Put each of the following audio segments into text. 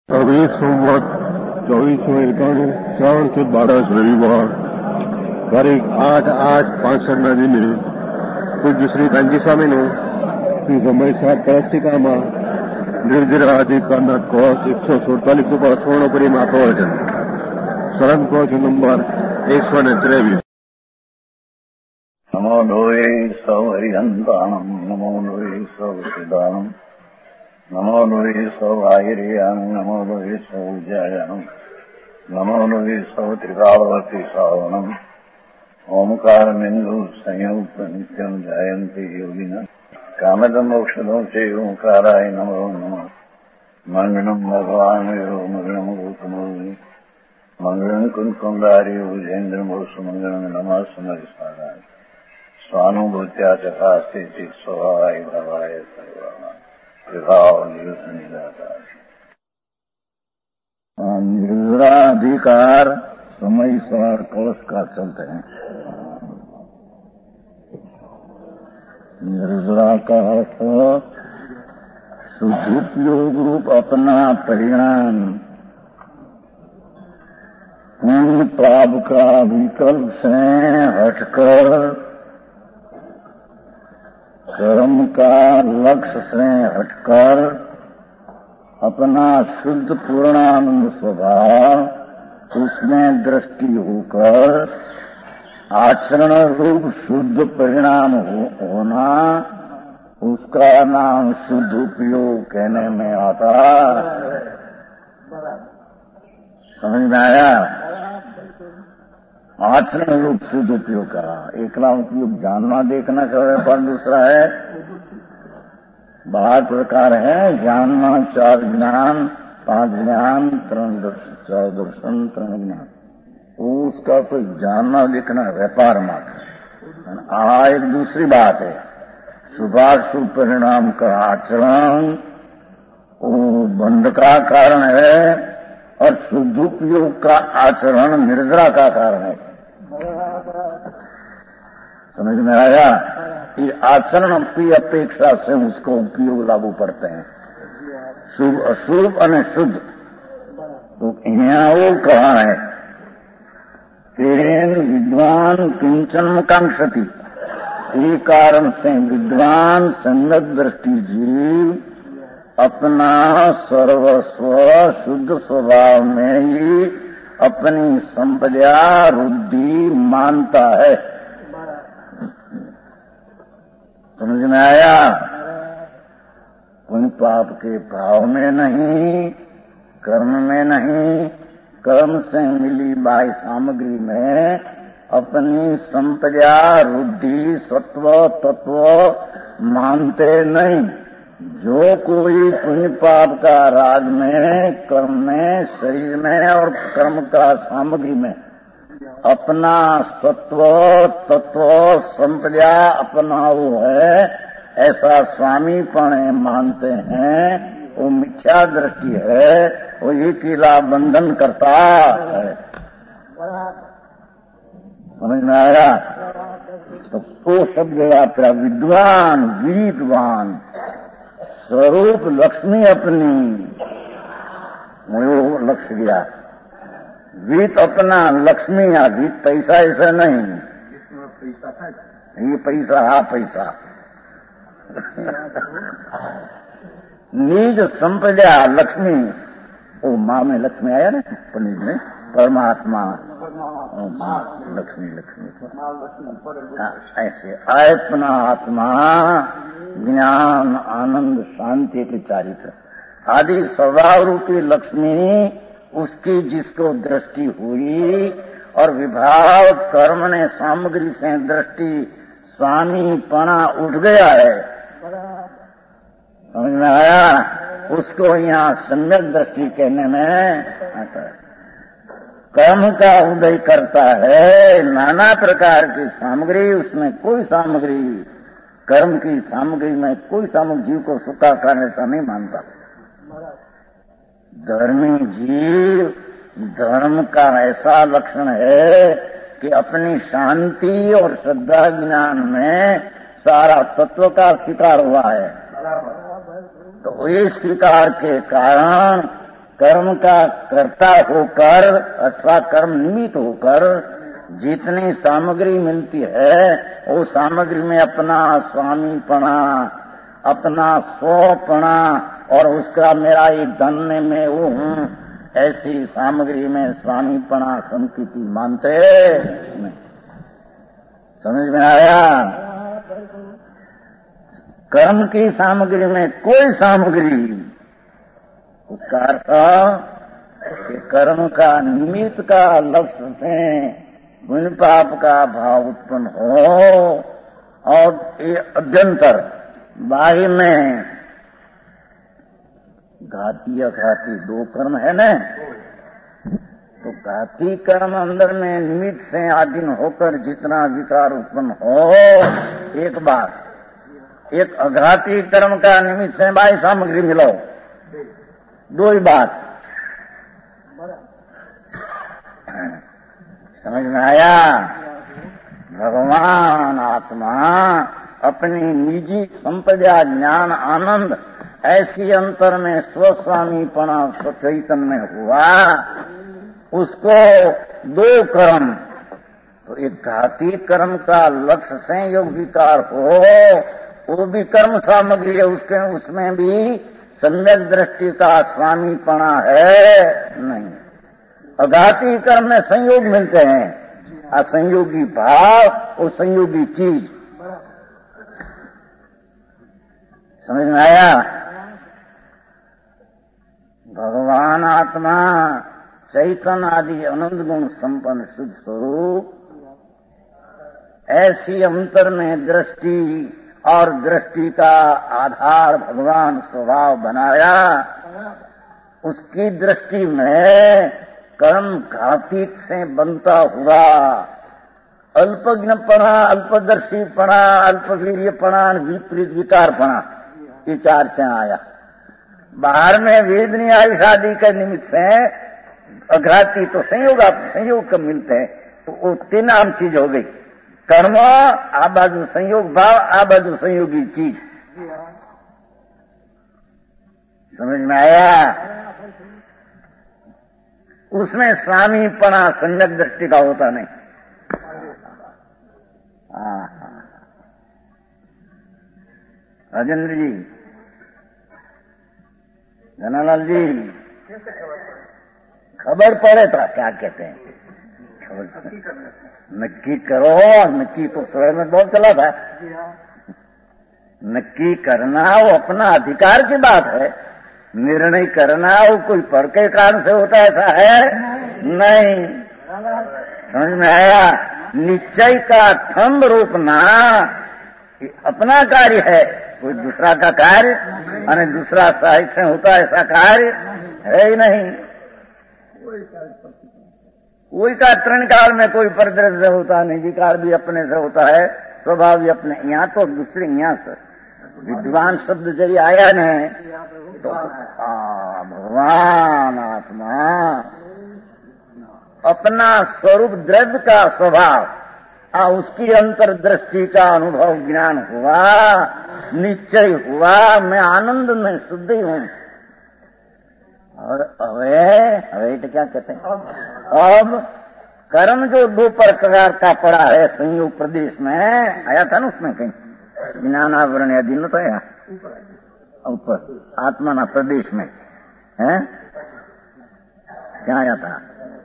अभी सोमवार 2491 श्रावण से 12 रविवार तारीख 8/8/65 દિને પૂજ્ય શ્રી કાંજી સ્વામીનું શ્રી સમયસાર કળસ્તિકામાં નિર્જરાધિકારના કોષ 147 ઉપર સ્વર્ણપુરીમાં પ્રવચન શરણ પ્રવચન નંબર 123. નમો લોહે સૌ હરિહંતાણમ નમો લોહે સૌ સિદ્ધાણમ નમો લોહે સૌ આયર્યામ નમો લોહે સૌ જયામ નમો લોહે સૌ ત્રિકાળવતી શ્રાવણમ ઓમકારમિંદુ સંયુક્ત નિત્યમ જાયંતિ યોગિના કામદમોક્ષદો છે ઓંકારાય નમો નમઃ મંગળમ ભગવાન મંગળમ ગૌતમો મંગળમ કુંકુંડારી ઉજેન્દ્રમોષ મંગળમ નમઃ સમરિસ્વારાય स्वानुभूत्या चकास्ते चित स्वभावाय भवाय सर्वमा विभाव निर्जराधिकार समय सवार कलश का चलते हैं। निर्जरा का अर्थ सुदुपयोग रूप अपना परिणाम पूर्ण पाप का विकल्प से हटकर कर्म का लक्ष्य से हटकर अपना शुद्ध पूर्णानंद स्वभाव उसमें दृष्टि होकर आचरण रूप शुद्ध परिणाम होना उसका नाम शुद्ध उपयोग कहने में आता। समझ में आया? आचरण रूप शुद्ध उपयोग करा। एकला उपयोग जानना देखना का व्यापार, दूसरा है 12 प्रकार है जानना, 4 ज्ञान, 5 ज्ञान, 4 दर्शन, 3 ज्ञान। उसका तो जानना देखना व्यापार मात्र। एक दूसरी बात है शुभाशुभ परिणाम का आचरण, वो बंध का कारण है और शुद्ध उपयोग का आचरण निर्जरा का कारण है। समझ में आया? ये आचरण की अपेक्षा से उसको उपयोग लागू पड़ते हैं। शुभ अशुभ और शुद्ध तो यहाँ वो कहा है तेन विद्वान किंचन कांक्षति। ये कारण से विद्वान संगत दृष्टि जीव अपना सर्वस्व शुद्ध स्वभाव में ही अपनी संपदा रुद्धि मानता है। समझ में आया? कोई पाप के भाव में नहीं, कर्म में नहीं, कर्म से मिली बाह्य सामग्री में अपनी संपदा रुद्धि सत्व तत्व मानते नहीं। जो कोई पुण्य पाप का राग में, कर्म में, शरीर में और कर्म का सामग्री में अपना सत्व तत्व संपदा अपना वो है, ऐसा स्वामीपण मानते हैं, वो मिथ्या दृष्टि है, वो अकेला बंधन करता है। समझ में आया? तो वो शब्द यात्रा विद्वान विद्वान स्वरूप लक्ष्मी अपनी वो लक्ष्य दिया। वित्त अपना लक्ष्मी या वित्त पैसा ऐसा नहीं, ये पैसा हा पैसा निज संपदा लक्ष्मी। वो माँ में लक्ष्मी आया ना पनीर में, परमात्मा लक्ष्मी लक्ष्मी ऐसे अपना आत्मा ज्ञान आनंद शांति के चारित्र आदि स्वभाव रूपी लक्ष्मी उसकी जिसको दृष्टि हुई और विभाव कर्म ने सामग्री से दृष्टि स्वामी पना उठ गया है। समझ में आया? उसको यहाँ सम्यक दृष्टि कहने में आता है। कर्म का उदय करता है, नाना प्रकार की सामग्री, उसमें कोई सामग्री कर्म की सामग्री में कोई सामग्री जीव को सुखा कर ऐसा नहीं मानता। धर्मी जीव धर्म का ऐसा लक्षण है कि अपनी शांति और श्रद्धा ज्ञान में सारा तत्व का स्वीकार हुआ है। तो इस स्वीकार के कारण कर्म का कर्ता होकर अथवा कर्म निमित्त होकर जितनी सामग्री मिलती है वो सामग्री में अपना स्वामीपना, अपना स्वपना और उसका मेरा ये धन्य में वो हूँ, ऐसी सामग्री में स्वामीपना संकीर्ति मानते नहीं। समझ में आया? कर्म की सामग्री में कोई सामग्री, उसका अर्थ कि कर्म का निमित्त का लक्ष्य से पुण्य पाप का भाव उत्पन्न हो और ये अभ्यंतर बाह्य में घाती अघाती दो कर्म है न, तो घाती कर्म अंदर में निमित्त से आधीन होकर जितना विकार उत्पन्न हो एक बार, एक अघाती कर्म का निमित्त से बाह्य सामग्री मिलो दो ही बात। समझ में आया? भगवान आत्मा अपनी निजी संपदा ज्ञान आनंद ऐसी अंतर में स्वस्वामीपना स्वचैतन्य में हुआ, उसको दो कर्म, तो एक घाती कर्म का लक्ष्य संयोग विकार हो वो भी कर्म सामग्री है, उसके उसमें भी सम्यक दृष्टि का स्वामीपना है नहीं। अघाती कर्म में संयोग मिलते हैं, असंयोगी भाव और संयोगी चीज। समझ में आया? भगवान आत्मा चैतन्य आदि अनंत गुण संपन्न शुद्ध स्वरूप ऐसी अंतर में दृष्टि और दृष्टि का आधार भगवान स्वभाव बनाया, उसकी दृष्टि में कर्म घातीत से बनता हुआ अल्पज्ञपना, अल्पदर्शीपना, अल्पवीर्यपना, विपरीत विकारपना, ये चार से आया। बाहर में वेद नहीं आई शादी के निमित्त से अघाती तो संयोग कब मिलते हैं, तो वो तीन आम चीज हो गई, कर्म आ बाजू संयोग भाव, आ बाजू संयोगी चीज। समझ में आया? उसमें स्वामीपना सम्यक दृष्टि का होता नहीं। राजेंद्र जी, जनालाल जी, खबर पड़े तो क्या कहते हैं, नक्की करो, और नक्की तो शहर में बहुत चला था। नक्की करना वो अपना अधिकार की बात है, निर्णय करना वो कोई पर के कारण से होता ऐसा है नहीं। समझ में आया? निश्चय का थंब रोपना अपना कार्य है, कोई दूसरा का कार्य और दूसरा साहित्य से होता ऐसा कार्य है ही नहीं। कोई का तृण काल में कोई परद्रव्य से होता नहीं, विकार भी अपने से होता है, स्वभाव भी अपने। यहाँ तो दूसरे यहाँ से विद्वान शब्द जब आया नहीं तो भगवान आत्मा अपना स्वरूप द्रव्य का स्वभाव उसकी अंतर्दृष्टि का अनुभव ज्ञान हुआ, निश्चय हुआ, मैं आनंद में शुद्ध ही हूँ। और अवे तो क्या कहते हैं, अब कर्म जो दो प्रकार का पड़ा है संयोग प्रदेश में आया था ना, उसमें कहीं ज्ञानावरण या दिन तो आया ऊपर आत्मा ना प्रदेश में है, क्या आया था?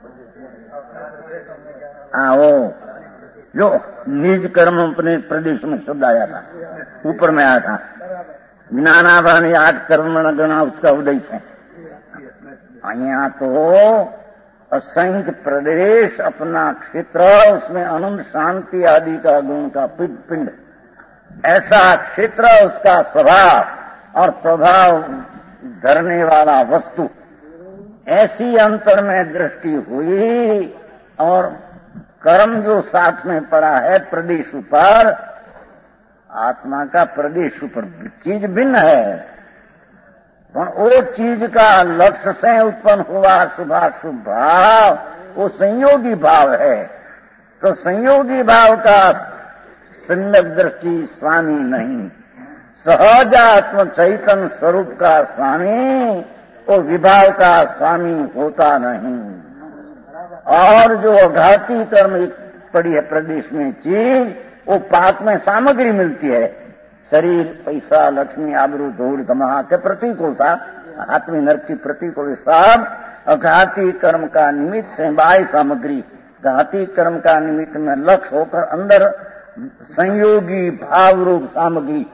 वो जो निज कर्म अपने प्रदेश में शब्द आया था, ऊपर में आया था ज्ञानावरण या आठ कर्म गणा, उसका उदय है। यहाँ तो असंख्य प्रदेश अपना क्षेत्र, उसमें अनंत शांति आदि का गुण का पिंड, ऐसा क्षेत्र उसका स्वभाव और प्रभाव धरने वाला वस्तु, ऐसी अंतर में दृष्टि हुई। और कर्म जो साथ में पड़ा है प्रदेश पर, आत्मा का प्रदेश पर चीज भिन्न है, पर वो चीज का लक्ष्य से उत्पन्न हुआ शुभाशुभ भाव, वो संयोगी भाव है। तो संयोगी भाव का सम्यक दृष्टि स्वामी नहीं, सहज आत्म चैतन्य स्वरूप का स्वामी वो विभाव का स्वामी होता नहीं। और जो अघाती कर्म पड़ी है प्रदेश में चीज, वो पाप में सामग्री मिलती है। शरीर, पैसा, लक्ष्मी, आबरू, धूल, धमा के प्रतीक होता, हाथ में नरक की प्रतीक हो, सब अघाती कर्म का निमित्त है। बाह्य सामग्री घाती कर्म का निमित्त में लक्ष्य होकर अंदर संयोगी भाव रूप सामग्री।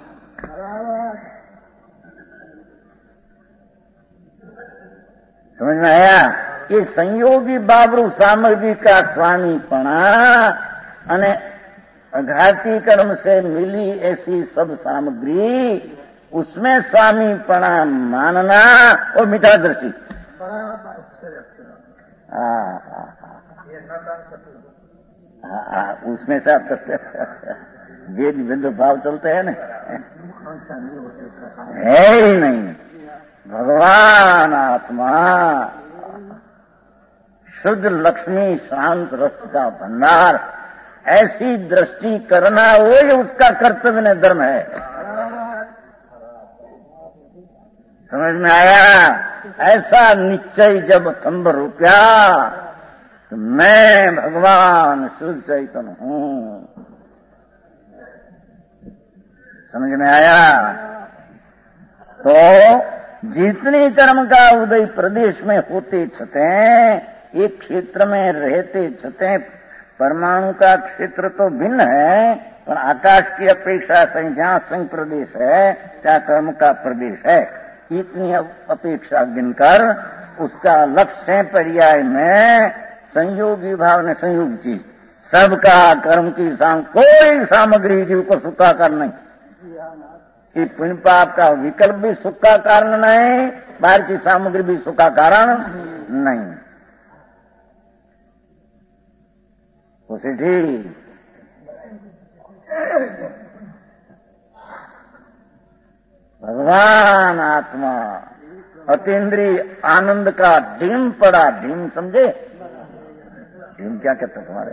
समझ में आया? ये संयोगी भाव रूप सामग्री का स्वामीपना अने अघाती कर्म से मिली ऐसी सब सामग्री, उसमें स्वामीपना मानना और मिथ्या दृष्टि। उसमें से आप सकते वेद विद भाव चलते हैं ना, है ही नहीं। भगवान आत्मा शुद्ध लक्ष्मी शांत रस का भंडार, ऐसी दृष्टि करना वो उसका कर्तव्य ने धर्म है। समझ में आया? ऐसा निश्चय जब थंब रुपया तो मैं भगवान शुद्ध चैतन्य हूं। समझ में आया? तो जितनी कर्म का उदय प्रदेश में होते छते, एक क्षेत्र में रहते छते, परमाणु का क्षेत्र तो भिन्न है, पर आकाश की अपेक्षा से जहां संघ प्रदेश है क्या कर्म का प्रदेश है, इतनी अपेक्षा गिनकर उसका लक्ष्य पर्याय में संयोगी भाव ने संयोग चीज सबका कर्म की कोई सामग्री जीव को सुख का कारण नहीं। कि पुण्य पाप का विकल्प भी सुख का कारण नहीं, बाहर की सामग्री भी सुख का कारण नहीं। उसे ठीक भगवान आत्मा अतीन्द्रिय आनंद का ढीम पड़ा। ढीम समझे? ढीम क्या कहते तुम्हारे?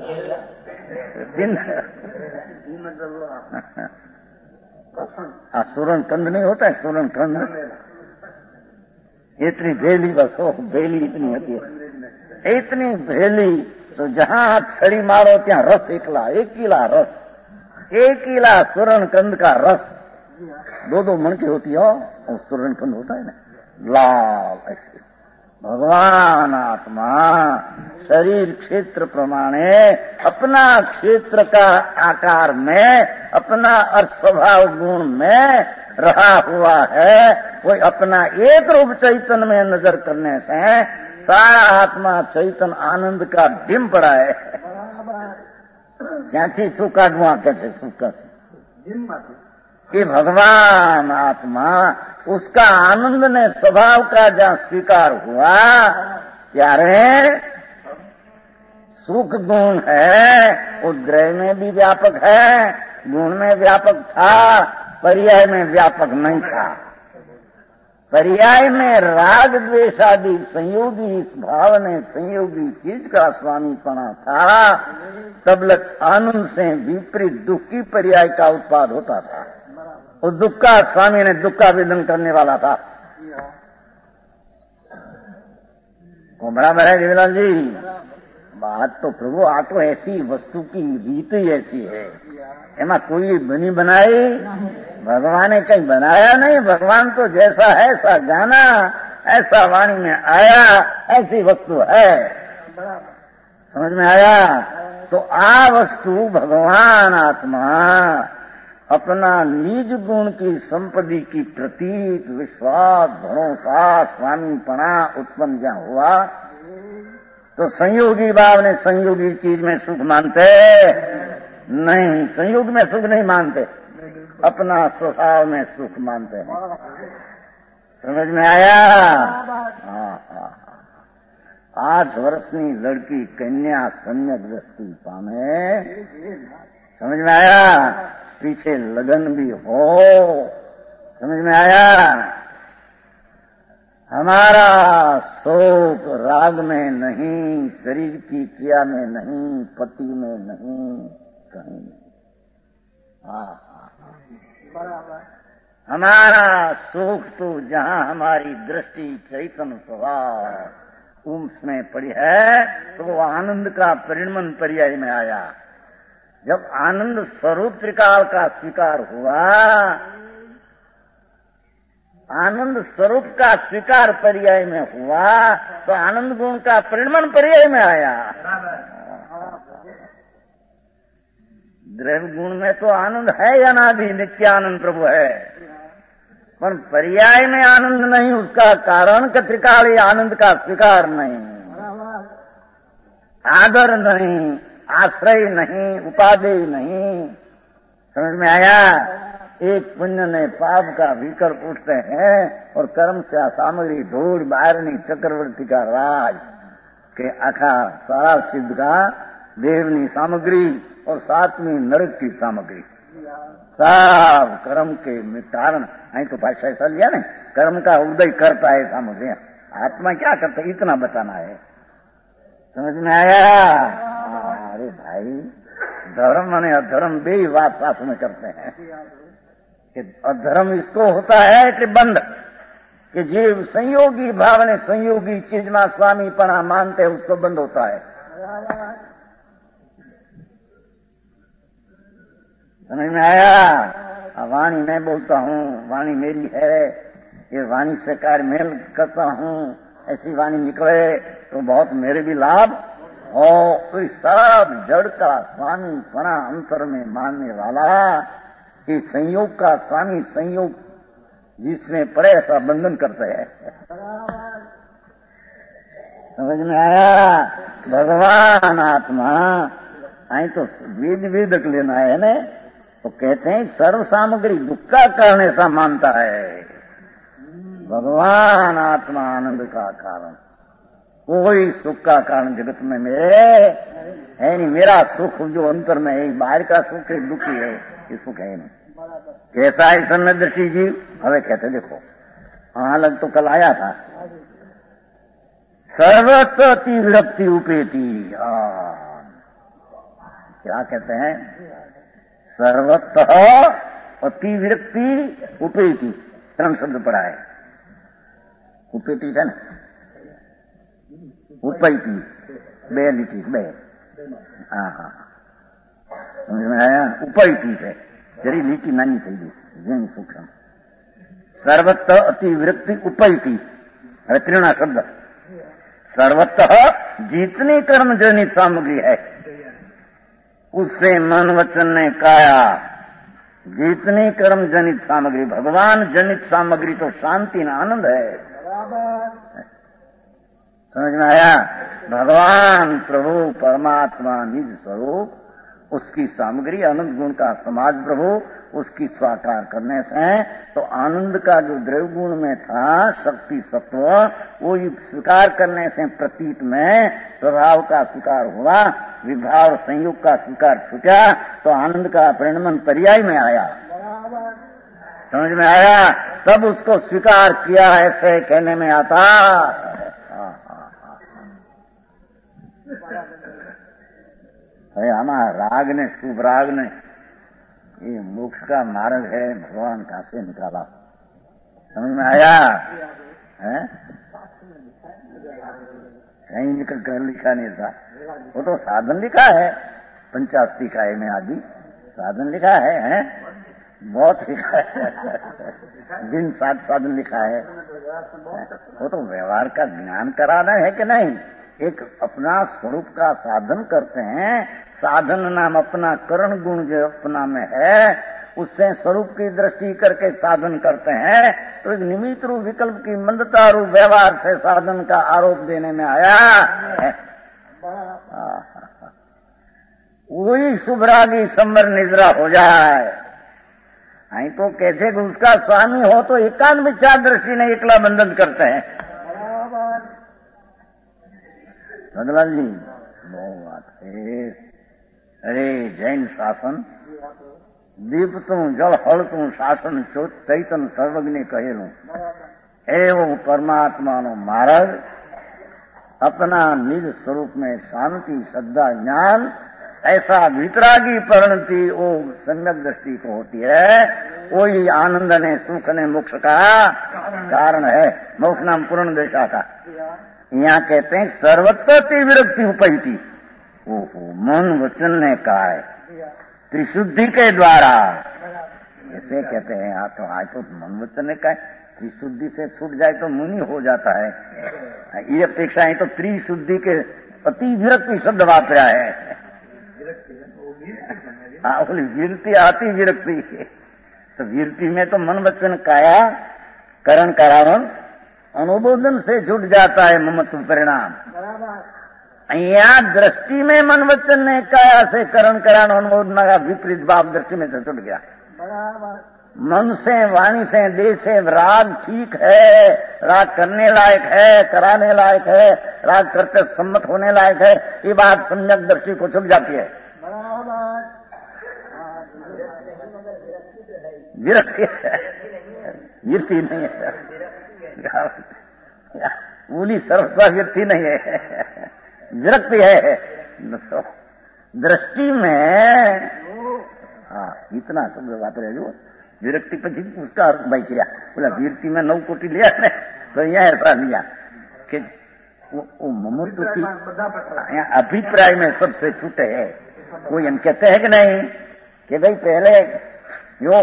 सूरन कंद नहीं होता है? सूरन कंद इतनी भेली, बस हो भेली इतनी होती है, इतनी भेली। तो जहां छड़ी मारो ત્યાં रस एक किला रस, एक किला सूरन कंद का रस, दो मन की होती हो, और सूरन कंद होता है ना लाल। ऐसे भगवान आत्मा शरीर क्षेत्र प्रमाणे अपना क्षेत्र का आकार में, अपना अर्थ स्वभाव गुण में रहा हुआ है। कोई अपना एक रूप चैतन्य में नजर करने से सारा आत्मा चैतन्य आनंद का डिम पड़ा है। क्यांथी શું કાઢવા કે છે? कि भगवान आत्मा उसका आनंद ने स्वभाव का जहां स्वीकार हुआ, त्यारे सुख गुण है, उद्ग्रह में भी व्यापक है, गुण में व्यापक था, पर्याय में व्यापक नहीं था। पर्याय में राग द्वेष आदि संयोगी इस भाव ने संयोगी चीज का स्वामीपना था, तबलक आनंद से विपरीत दुख की पर्याय का उत्पाद होता था। उस दुख का स्वामी ने दुख का वेदन करने वाला था। बराबर है देवीलाल जी? बात तो प्रभु आ तो ऐसी वस्तु की रीत ही ऐसी है, एमा कोई बनी बनाई भगवान ने कहीं बनाया नहीं। भगवान तो जैसा है ऐसा जाना, ऐसा वाणी में आया, ऐसी वस्तु है। समझ में आया? तो आ वस्तु भगवान आत्मा अपना निज गुण की संपत्ति की प्रतीक विश्वास भरोसा स्वामीपना उत्पन्न जहां हुआ, तो संयोगी भाव ने संयोगी चीज में सुख मानते नहीं, संयोग में सुख नहीं मानते, अपना स्वभाव में सुख मानते हैं। समझ में आया? हाँ। 8 वर्षनी लड़की कन्या सम्यक दृष्टि पामे। समझ में आया? पीछे लगन भी हो। समझ में आया? हमारा शोक राग में नहीं, शरीर की क्रिया में नहीं, पति में नहीं, कहीं नहीं। हमारा सुख तो जहां हमारी दृष्टि चैतन्य स्वभाव उसमें पड़ी है, तो वो आनंद का परिणमन पर्याय में आया। जब आनंद स्वरूप त्रिकाल का स्वीकार हुआ, आनंद स्वरूप का स्वीकार पर्याय में हुआ, तो आनंद गुण का परिणमन पर्याय में आया। द्रव्य गुण में तो आनंद है या अनादि नित्यानंद प्रभु है, पर पर्याय में आनंद नहीं, उसका कारण का त्रिकाली आनंद का स्वीकार नहीं, आदर नहीं, आश्रय नहीं, उपादेय नहीं। समझ में आया? एक पुण्य ने पाप का विकल्प उठते हैं और कर्म से सामग्री धूल बारनी चक्रवर्ती का राज के आखा सारा सिद्ध का देवनी सामग्री और सातवीं नरक की सामग्री सब कर्म के कारण। नहीं तो भाषा ऐसा लिया नहीं, कर्म का उदय करता है सामग्री, आत्मा क्या करता है इतना बताना है। समझ में आया? अरे भाई, धर्म और अधर्म भी बात साथ में करते हैं कि अधर्म इसको होता है कि बंध, कि जीव संयोगी भावने संयोगी चीज में स्वामी पना मानते हैं, उसको बंद होता है। समझ में आया? वाणी मैं बोलता हूँ, वाणी मेरी है, ये वाणी से कार्य मेल करता हूँ, ऐसी वाणी निकले तो बहुत मेरे भी लाभ हो। तो सब जड़ का स्वामी पना अंतर में मानने वाला कि संयोग का स्वामी संयोग जिसमें पड़े ऐसा बंधन करते हैं। समझ में आया? भगवान आत्मा आई तो वेद वेदक लेना है ना, तो कहते हैं सर्व सामग्री दुख का कारण ऐसा मानता है। भगवान आत्मा आनंद का कारण, कोई सुख का कारण जगत में मेरे है नहीं। मेरा सुख जो अंतर में है, बाहर का सुख है, दुखी है, ये सुख है नहीं। कैसा है सन्न दृष्टि जीव? हमें कहते देखो, अलग तो कल आया था, सर्वत्र अति विरक्ति उपेती। क्या कहते हैं? सर्वत्र अति विरक्ति उपेती, 3 शब्द पढ़ा है। उपेती है ना, उपैती, बे लिखी, बे, हाँ, समझ में आया? उपैती है, जरी लिखी नानी थी जीन सूक्ष्म। सर्वत्र अति विरक्ति उपैती, अरे 3 शब्द। सर्वत्र जितनी कर्म जनित सामग्री है उससे मन वचन ने काया, जितनी कर्म जनित सामग्री, भगवान जनित सामग्री तो शांति ना आनंद है। समझ में आया? भगवान प्रभु परमात्मा निज स्वरूप, उसकी सामग्री आनंद गुण का समाज प्रभु, उसकी स्वाकार करने से तो आनंद का जो द्रव्य गुण में था शक्ति सत्व, वो स्वीकार करने से प्रतीत में स्वभाव का स्वीकार हुआ, विभाव संयोग का स्वीकार छूटा, तो आनंद का परिणमन पर्याय में आया। समझ में आया? तब उसको स्वीकार किया ऐसे कहने में आता। अरे हमारा राग ने, शुभ राग ने, ये मोक्ष का मार्ग है, भगवान कहां से निकाला? समझ में आया? है कहीं निकल कर लिखा नहीं था, वो तो साधन लिखा है, 85 काय में आदि साधन लिखा है, बहुत लिखा है, दिन 7 साधन लिखा है। वो तो व्यवहार का ज्ञान कराना है कि नहीं? एक अपना स्वरूप का साधन करते हैं, साधन नाम अपना करण गुण जो अपना में है, उससे स्वरूप की दृष्टि करके साधन करते हैं, तो एक निमित्त रूप विकल्प की मंदता रूप व्यवहार से साधन का आरोप देने में आया है। वही शुभरागी संवर निद्रा हो जाए। आई तो कैसे उसका स्वामी हो तो एकांत विचार दृष्टि ने एकला बंधन करते हैं। भगवान जी बहुत बात है। अरे जैन शासन दीपतु जल हड़तु शासन चैतन सर्वज्ञ कहेलू, एवं परमात्मा नो मार्ग अपना निज स्वरूप में शांति श्रद्धा ज्ञान ऐसा वितरागी परिणति वो सम्यक दृष्टि को होती है, वही आनंद ने सुख ने मोक्ष का कारण है। मोक्ष नाम पूर्ण दशा का। यहाँ कहते हैं सर्वत्र विरक्ति उपैती। ओहो, मन वचन ने कहा है त्रिशुद्धि के द्वारा, ऐसे कहते हैं। आज तो मन वचन ने कहा त्रिशुद्धि से छूट जाए तो मुनि हो जाता है। ये अपेक्षा है तो त्रिशुद्धि के अति विरक्ति शब्द वापरा है। विरक्ति आती विरक्ति, तो विरक्ति में तो मन वचन काया करण कारण अनुबोधन से छूट जाता है ममत्व परिणाम। यहाँ दृष्टि में मन वचन ने काया से करण कारण अनुबोधन का विपरीत भाव दृष्टि में से छूट गया। मन से वाणी से देह से राग ठीक है, राग करने लायक है, कराने लायक है, राग करते सम्मत होने लायक है, ये बात सम्यक दृष्टि को छुप जाती है। विरक्ति विरक्ति नहीं है, बोली सर्वस्वा विरक्ति नहीं है, विरक्ति है दृष्टि में। इतना शब्द बात रहे जो विरक्ति पची उसका अर्थ भाई किया बोला विरक्ति में 9 कोटि लिया ने, तो यहाँ ऐसा लिया कि वो ममत्व की अभिप्राय में सबसे छूटे है। वो हम कहते हैं कि नहीं कि भाई पहले यो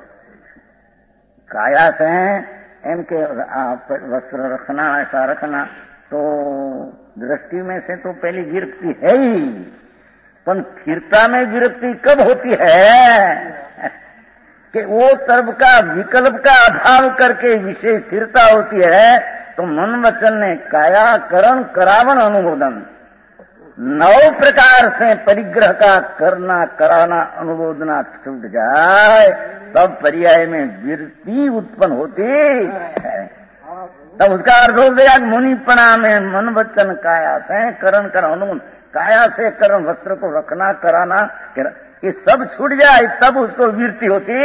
काया से इनके वस्त्र रखना, ऐसा रखना, तो दृष्टि में से तो पहली विरक्ति है ही, पर स्थिरता में विरक्ति कब होती है कि वो सर्व का विकल्प का अभाव करके विशेष स्थिरता होती है। तो मन वचन ने काया करण करावन अनुमोदन 9 प्रकार से परिग्रह का करना कराना अनुमोदना छूट जाए, तब पर्याय में विरक्ति उत्पन्न होती है। तब उसका अर्थ हो गया मुनिपणा में मन वचन काया से करण कर अनुमोदन, काया से करण वस्त्र को रखना कराना ये सब छूट जाए तब उसको विरक्ति होती।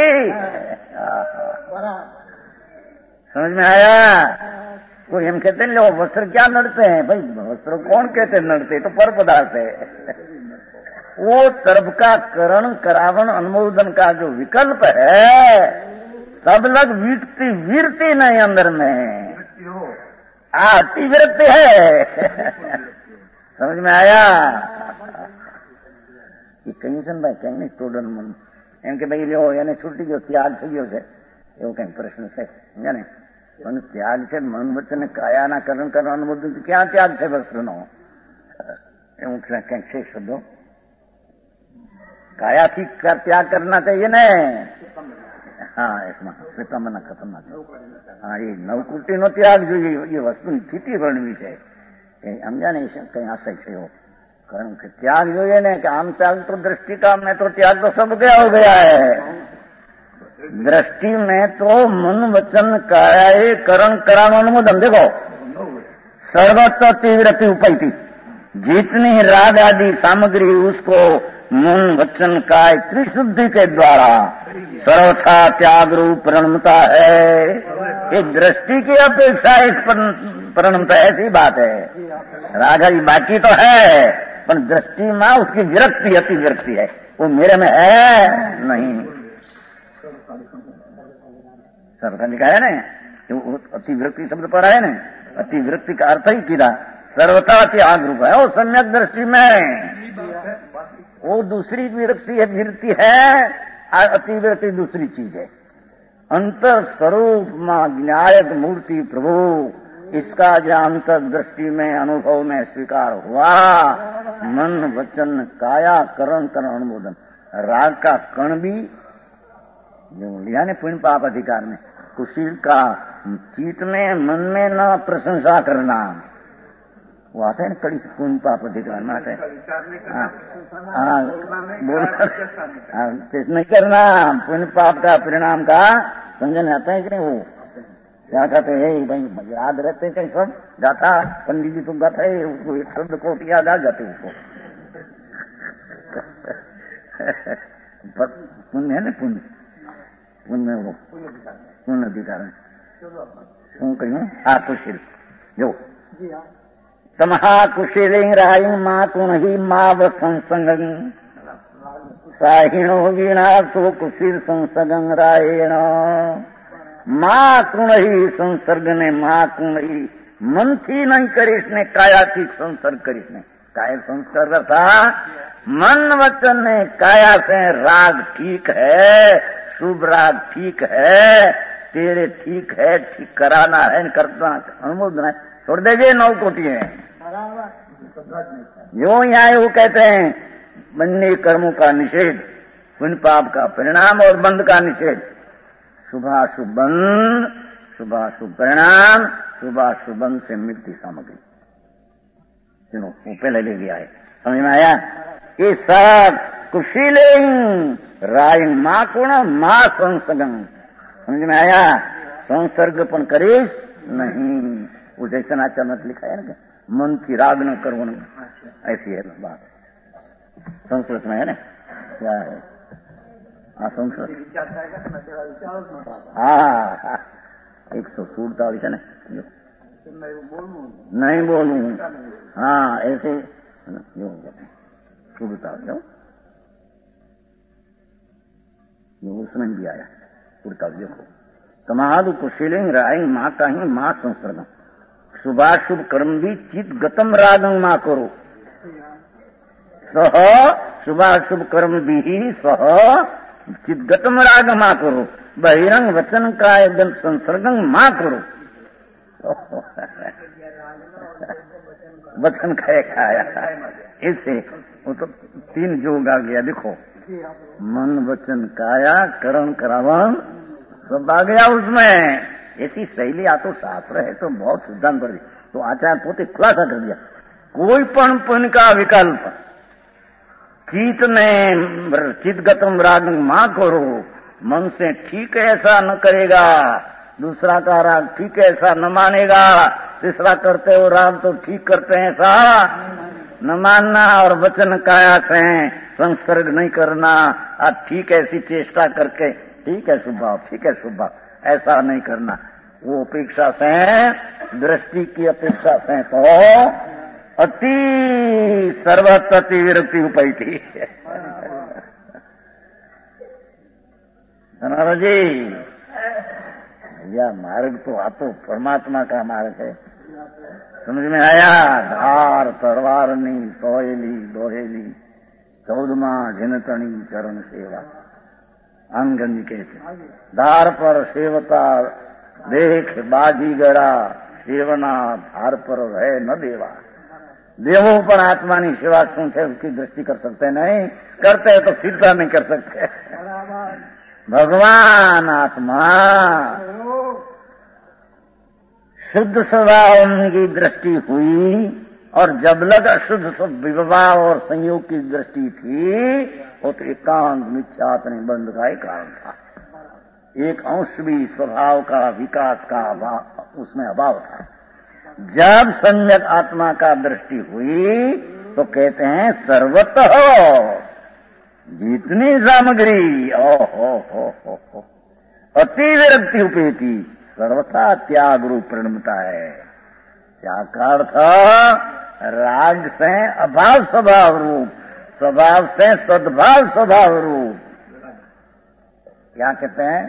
समझ में आया? कोई हम कहते हैं वस्त्र क्या नड़ते हैं, भाई वस्त्र कौन कहते हैं नड़ते, तो पर पदार्थ है। वो तरफ का करण करावन अनुमोदन का जो विकल्प है सब लग विरक्ति नहीं अंदर में, अति विरक्ति है। समझ में आया? कहीं सुन भाई कहीं स्टूडेंट मन एम के भाई लो यानी छुट्टी जो त्याग થઈ ગયો છે એવો કઈ પ્રશ્ન છે જાને, પણ ત્યાગ છે મન વચન કાયા ના કરણ કરવા અનુબોધન ક્યાં ત્યાગ છે વસ્તુનો એવું કંઈક છે શબ્દો काया की त्याग करना चाहिए न। हाँ इसमें श्वेतामना खतरना है। हाँ ये नवकुटी नो त्याग जो ये वस्तु स्थिति वर्णवी है समझा नहीं कहीं आशय से हो कारण के त्याग जो है न कि आम त्याग तो दृष्टि का में तो त्याग तो सब गया हो गया है। दृष्टि में तो मन वचन काया करण करानो अनुमोदन देखो सर्वत्र तीव्रति उपैती जितनी राग आदि सामग्री उसको मन वचन काय त्रिशुद्धि के द्वारा सर्वथा त्याग रूप परिणमता है। ये दृष्टि की अपेक्षा एक परिणमता ऐसी बात है। राग आदि बाकी तो है पर दृष्टि में उसकी विरक्ति अति विरक्ति है, वो मेरे में है नहीं। सर्वथा लिखा है ना अति विरक्ति शब्द पढ़ा है ना, अति विरक्ति का अर्थ ही किया सर्वथा त्याग रूप है। वो सम्यक दृष्टि में वो दूसरी विरक्ति है, विरक्ति है, अति विरक्ति दूसरी चीज है। अंतर स्वरूप में ज्ञायक मूर्ति प्रभु इसका जो अंतर दृष्टि में अनुभव में स्वीकार हुआ मन वचन काया करण करण अनुमोदन राग का कण भी जो लिया ने पुण्य पाप अधिकार में कुशील का चित्त में मन में न प्रशंसा करना वो आता है ना कड़ी पुण्य पाप अधिकार में आता है। नहीं करना पुण्य पाप का परिणाम का समझन आता है कि नहीं। वो क्या कहते हैं भाई याद रहते हैं कहीं सब गाथा पंडित जी तुम गाथा है उसको एक शब्द को याद आ जाते उसको पुण्य है ना पुण्य पुण्य वो पुण्य अधिकार है શું કહ્યું આ કુશીલ જો તમહા કુશીલિંગ રાયું મા તુણહી માવ સંસંગ साहिणो वीणा सो कुशीर संसर्गं रायण मां कुण ही संसर्ग ने मां कुण ही मन थी नहीं करीश ने काया थी संसर्ग करीश ने काय संसर्ग था मन वचन ने काया से राग ठीक है शुभ राग ठीक है तेरे ठीक है ठीक कराना है करना अनुमोदन है छोड़ देंगे 9 कोटि है जो यहाँ वो कहते हैं बन्ने कर्मों का निषेध पुण्य पाप का परिणाम और बंध का निषेध शुभाशुभ बंध शुभाशुभ परिणाम शुभाशुभ बंध से मिलती सामग्री सुनो वो पहले ले लिया है समझ में आया ये सब कुशीलिंग राय माँ कोण माँ संसर्गं समझ में आया संसर्गपन करीश नहीं वो जैसे आचरण लिखा है ना मन की राग न करो ऐसी है बात संस्कृत में है ना क्या है हाँ संस्कृत हाँ 147 है ना नहीं बोलूं हाँ ऐसे जो जो उसमें भी आया उड़ता देखो तमादु कुशीलिंग राय माँ का ही माँ संसर्गम शुभाशुभ कर्म भी चित गतम रागं माँ करो सह शुभाशुभ कर्म भी सह चित गतम राग माँ करो बहिरंग वचन का एकदम संसर्गं माँ करो वचन का आया इससे वो तो 3 जोग आ गया देखो मन वचन काया करण करावन सब आ गया उसमें ऐसी शैली आ तो शास्त्र है तो बहुत सिद्धांत कर दिया तो आचार्य पोते खुलासा कर दिया कोई पण पुण्य का विकल्प चित में चितगतम राग माँ करो मन से ठीक ऐसा न करेगा दूसरा का राग ठीक ऐसा न मानेगा तीसरा करते हो राग तो ठीक करते हैं ऐसा न मानना और वचन काया से संसर्ग नहीं करना ठीक ऐसी चेष्टा करके ठीक है स्वभाव ठीक है स्वभाव ऐसा नहीं करना वो अपेक्षा से दृष्टि की अपेक्षा से तो अति सर्वतति विरक्ति उपाई थी जी भैया मार्ग तो आतो परमात्मा का मार्ग है समझ में आया धार तरवारनी सोहेली दोहेली 14वां जिनतणी चरण सेवा आनगंज कहते धार पर सेवता देख बाजीगरा सेवना धार पर है न देवा देवों पर आत्मा की सेवा શું છે उसकी दृष्टि कर सकते नहीं करते तो सिद्धा नहीं कर सकते भगवान आत्मा शुद्ध स्वभाव की दृष्टि हुई और जब लग अशुद्ध विवाह और संयोग की दृष्टि थी वो तो एकांत मिथ्यात्व निबंध का ही कारण था एक अंश भी स्वभाव का विकास का उसमें अभाव था जब सम्यक आत्मा का दृष्टि हुई तो कहते हैं सर्वतः जितनी सामग्री हो अति विरक्ति उपेती सर्वथा त्याग रूप परिणमता है त्याग का अर्थ राग से अभाव स्वभाव रूप स्वभाव से सद्भाव स्वभाव रूप क्या कहते हैं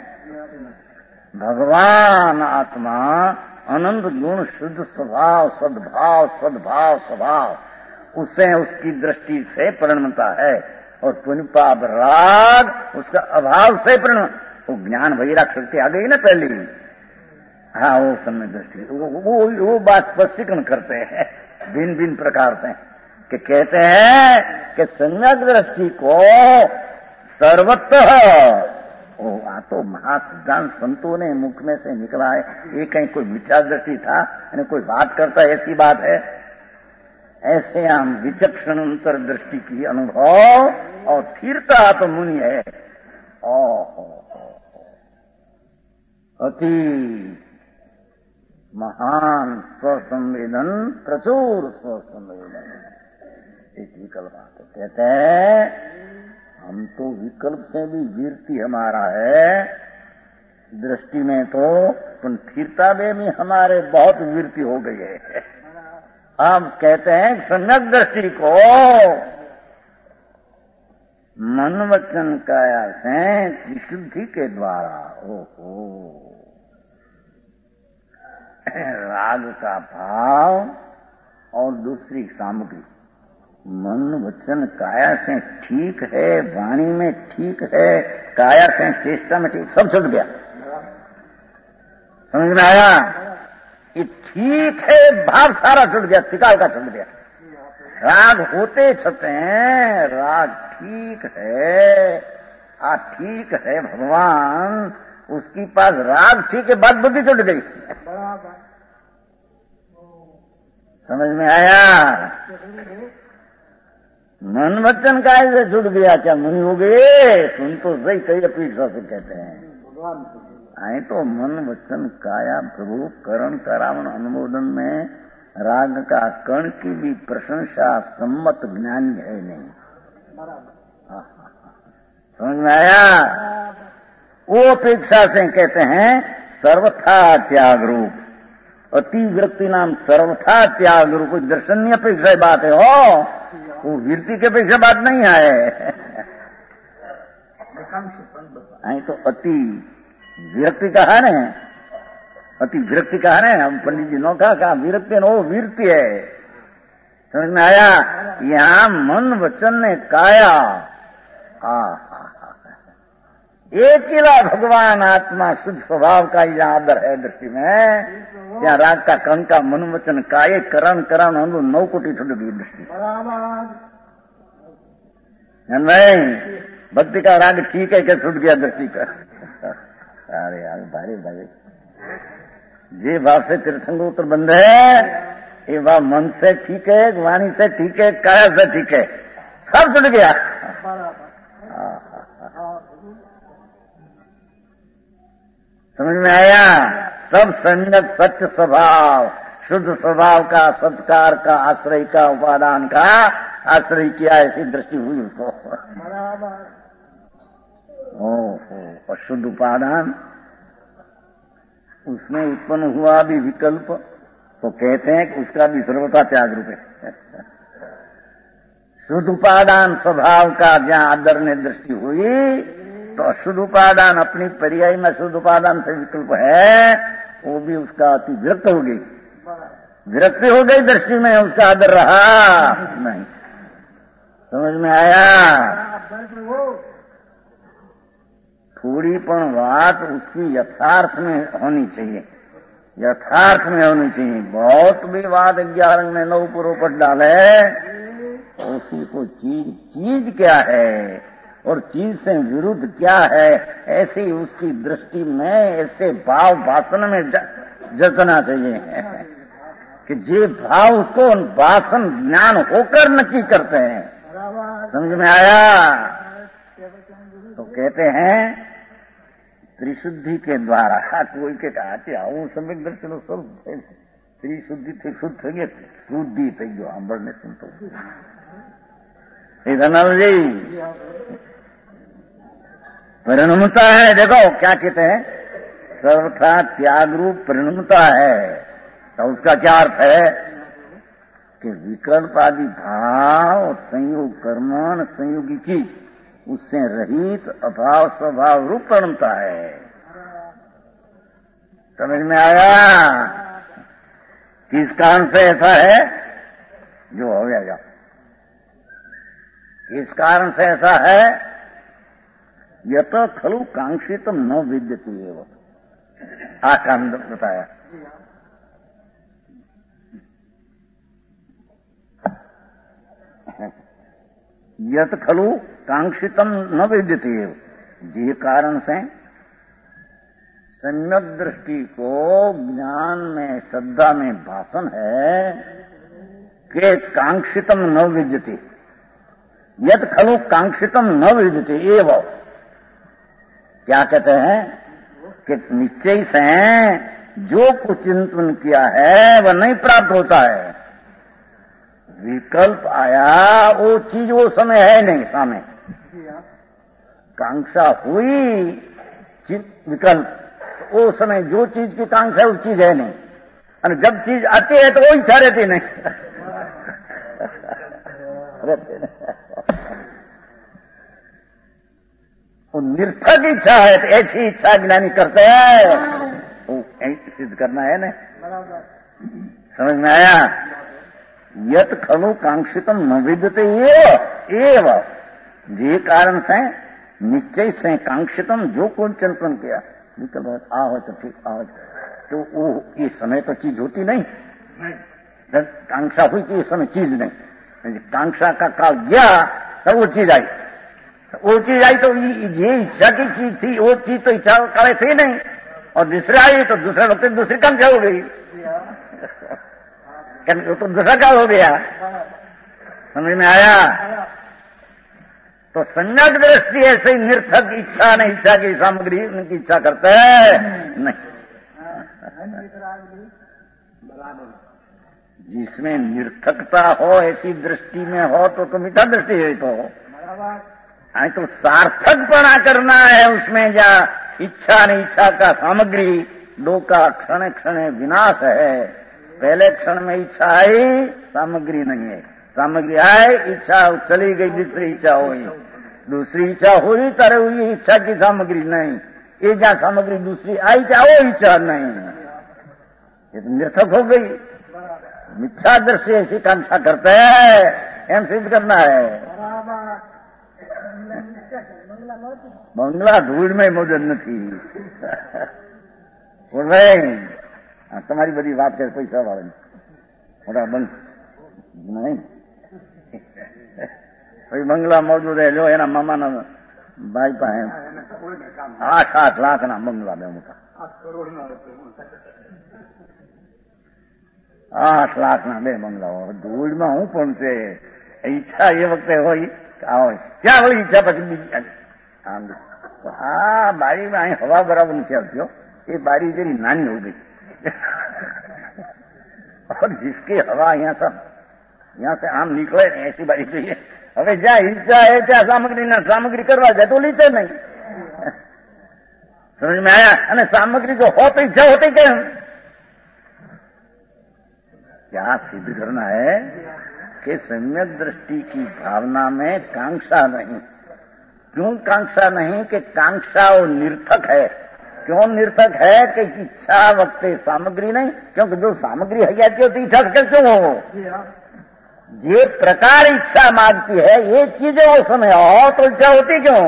भगवान आत्मा अनंत गुण शुद्ध स्वभाव सद्भाव सद्भाव स्वभाव उससे उसकी दृष्टि से परिणमता है और पुण्य पाप राग उसका अभाव से परिणम वो ज्ञान वैराग शक्ति आ गई ना पहले हाँ वो समय दृष्टि वो बात स्पष्टीकरण करते हैं भिन्न भिन्न प्रकार से कि कहते हैं कि सम्यक दृष्टि को सर्वतः ओ आ तो महासिद्धांत संतों ने मुख में से निकला है ये कहीं कोई विचार दृष्टि था यानी कोई बात करता है ऐसी बात है ऐसे हम विचक्षण अंतर दृष्टि की अनुभव और फिरता तो मुनि है अति महान स्वसंवेदन प्रचुर स्वसंवेदन एक विकल्प आते कहते हैं हम तो विकल्प से भी वीरती हमारा है दृष्टि में तो फिरता में भी हमारे बहुत वीरती हो गई है हम कहते हैं सम्यक दृष्टि को मन वचन काया से त्रिशुद्धि के द्वारा। ओहो, राग का भाव और दूसरी सामग्री मन वचन काया से ठीक है, वाणी में ठीक है, काया से चेष्टा में ठीक, सब छूट गया। समझ में आया? ये ठीक है भाव सारा छूट गया, तिकाल का छूट गया। राग होते छते हैं, राग ठीक है, ठीक है भगवान, उसकी पास राग ठीक है, बात बुद्धि छूट गई। समझ में आया? मन वचन का ऐसे छूट गया, क्या मुनि हो गए? सुन तो सही कई अपेक्षा से कहते हैं। आए तो मन वचन काया प्रभु करण करावन अनुमोदन में राग का कण की भी प्रशंसा सम्मत ज्ञानी है नहीं। समझ में आया? वो अपेक्षा से कहते हैं सर्वथा त्याग रूप, अति विरक्ति नाम सर्वथा त्याग रूप, दर्शनीय अपेक्षा बात है। हो वो वृत्ति की अपेक्षा बात नहीं है। तो अति विरक्ति कहा न, अति विरक्ति कहा न, हम पंडित जी नौका कहा विरक्ति न, वो वीरती है। समझ में आया? यहाँ मन वचन ने काया, एक ही भगवान आत्मा शुद्ध स्वभाव का यहाँ आदर है दृष्टि में, यहाँ राग का कण का मन वचन काय करण करण हम 9 कोटि छुट गई दृष्टि। नहीं भक्ति का राग ठीक है क्या छूट गया दृष्टि का? अरे यार भारी भारी, जे भाव से तीर्थंकर उत्तर बंद है, ये भाव मन से ठीक है, वाणी से ठीक है, काया से ठीक है, सब छूट गया। समझ में आया? सब संगत सत्य स्वभाव, शुद्ध स्वभाव का, सत्कार का, आश्रय का, उपादान का आश्रय किया, ऐसी दृष्टि हुई उसको। और शुद्ध उपादान उसमें उत्पन्न हुआ भी विकल्प, तो कहते हैं कि उसका भी सर्वथा त्याग रूप है। शुद्ध उपादान स्वभाव का जहाँ आदर ने दृष्टि हुई, तो अशुद्ध उपादान अपनी पर्याय में शुद्ध उपादान से विकल्प है, वो भी उसका अति विरक्त हो गई, विरक्ति हो गई दृष्टि में, उसका आदर रहा नहीं। समझ में आया? थोड़ी पण बात उसकी यथार्थ में होनी चाहिए, यथार्थ में होनी चाहिए। बहुत भी बात 11 में 9 पूर्वपट डाले, उसी को चीज क्या है और चीज से विरुद्ध क्या है, ऐसी उसकी दृष्टि में, ऐसे भाव भाषण में जतना चाहिए कि जे भाव उसको भाषण ज्ञान होकर नक्की करते हैं। समझ में आया? तो कहते हैं त्रिशुद्धि के द्वारा, कोई के कहते आવું सम्यक दर्शन स्वरूप त्रिशुद्धि थे, शुद्ध थे, शुद्धि थे, जो अंबर ने सुनते जी परिणमता है। देखो क्या कहते हैं, सर्वथा त्याग रूप परिणमता है। तो उसका क्या अर्थ है कि विकल्प आदि भाव, संयोग कर्मण, संयोगी चीज उससे रहित अभाव स्वभाव रूप परिणमता है। समझ में आया? किस कारण से ऐसा है? जो हो गया जाओ, किस कारण से ऐसा है? यत खलु कांक्षितम न विद्यते एवं आकांड बताया। यत खलु कांक्षितम न विद्यते एवं, जे कारण से सम्यक दृष्टि को ज्ञान में, श्रद्धा में भाषण है कि कांक्षितम न विद्यते, यत खलु कांक्षितम न विद्यते एवं, क्या कहते हैं कि निश्चय से जो कुछ चिंतन किया है वह नहीं प्राप्त होता है। विकल्प आया, वो चीज वो समय है नहीं सामने, कांक्षा हुई विकल्प, वो समय जो चीज की कांक्षा है वो चीज है नहीं, और जब चीज आती है तो वो इच्छा रहती नहीं। वो निर्थक इच्छा है, तो ऐसी इच्छा ज्ञानी करते हैं, वो सिद्ध करना है ना। समझ में आया? यत खलु कांक्षितम न विद्यते एव, जे कारण से निश्चय से कांक्षितम, जो कौन चिंतन किया निकल आओ तो ठीक आओ, तो वो ये समय तो चीज होती नहीं, कांक्षा हुई कि इस समय चीज नहीं, कांक्षा का काल गया तब वो चीज आई, वो चीज आई तो ये इच्छा की चीज थी, वो चीज तो इच्छा काले थी नहीं, और दूसरी आई तो दूसरे वक्त दूसरी कांक्षा हो गई, तो दूसरा काल हो गया। समझ में आया? तो संज्ञक दृष्टि ऐसे ही निर्थक इच्छा नहीं, इच्छा की सामग्री उनकी इच्छा करते हैं नहीं। जिसमें निर्थकता हो ऐसी दृष्टि में हो तो मिथ्या दृष्टि है, तो सार्थकपना करना है उसमें, या इच्छा नहीं, इच्छा का सामग्री दो का क्षण क्षण विनाश है। पहले क्षण में इच्छा आई, सामग्री नहीं है, सामग्री आए, इच्छा चली गई, दूसरी इच्छा हुई, दूसरी इच्छा हुई तरह हुई, इच्छा की सामग्री नहीं, ये जहां सामग्री दूसरी आई क्या वो इच्छा नहीं, ये तो निर्थक हो गई। मिथ्या दृष्टि ऐसी कांक्षा करते हैं, एम सिद्ध करना है। मंगला धूल में मौजूद નથી। बोल भाई तुम्हारी बड़ी बात कर कोई सवाल नहीं, बंद नहीं, कोई मंगला मौजूद है जो एना मामा ना भाई पाए 8 लाख ना मंगला में मुका 8 लाख ना बे मंगला धूल में हूँ पहुंचे ઈચ્છા એ વખતે હોય ક્યાં હોય ઈચ્છા પછી हाँ बारी में आई हवा बराबर नहीं चलती हो, ये बारी जरी नानी हो गई और जिसकी हवा यहाँ से आम निकले ऐसी बारी चाहिए। હવે જ્યાં ઈચ્છા है ત્યાં સામગ્રી કરવા જાય તો લીચે નહીં। समझ में आया? અને सामग्री जो हो तो इच्छा होती કેમ? क्या सिद्ध करना है कि सम्यक दृष्टि की भावना में कांक्षा नहीं। क्यों कांक्षा नहीं? कि कांक्षा वो निर्थक है। क्यों निर्थक है? कि इच्छा वक्त सामग्री नहीं, क्योंकि जो सामग्री है जाती होती इच्छा से क्यों हो? ये प्रकार इच्छा मांगती है, ये चीजें उस समय हो तो इच्छा होती क्यों?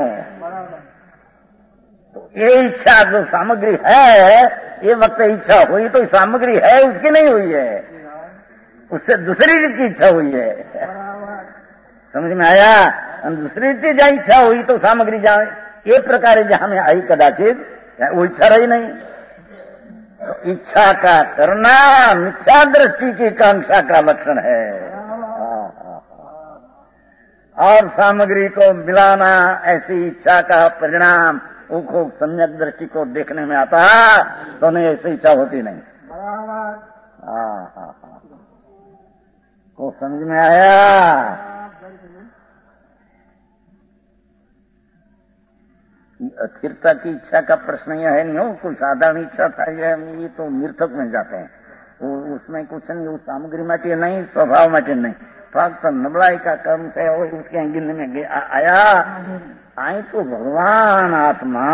तो ये इच्छा जो सामग्री है, ये वक्त इच्छा हुई तो सामग्री है उसकी नहीं हुई है, उससे दूसरी की इच्छा हुई है। समझ में आया? दूसरी चीज जहां इच्छा हुई तो सामग्री जहां ये प्रकार जहां में आई कदाचित वो इच्छा रही नहीं। तो इच्छा का करना मिथ्या दृष्टि की कांक्षा का लक्षण है। और सामग्री को मिलाना ऐसी इच्छा का परिणाम वो खूब सम्यक दृष्टि को देखने में आता तो नहीं, ऐसी इच्छा होती नहीं। को समझ में आया? अस्थिरता की इच्छा का प्रश्न यह है नहीं हो, कोई साधारण इच्छा था ये तो निर्थक में जाते हैं, उसमें कुछ नहीं, वो सामग्री माटे नहीं, स्वभाव माटे नहीं, फक्त नबड़ाई का कर्म से हो उसके गिनने में आया। आई तो भगवान आत्मा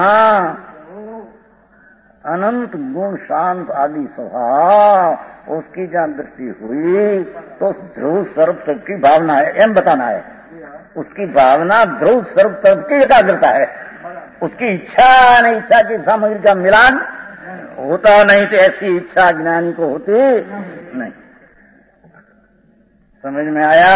अनंत गुण शांत आदि स्वभाव, उसकी जहां दृष्टि हुई तो ध्रुव सर्व तत्व की भावना है, एम बताना है। उसकी भावना ध्रुव सर्व तत्व की एकाग्रता है, उसकी इच्छा नहीं, इच्छा की सामग्री का मिलान होता नहीं, तो ऐसी इच्छा ज्ञानी को होती नहीं। समझ में आया?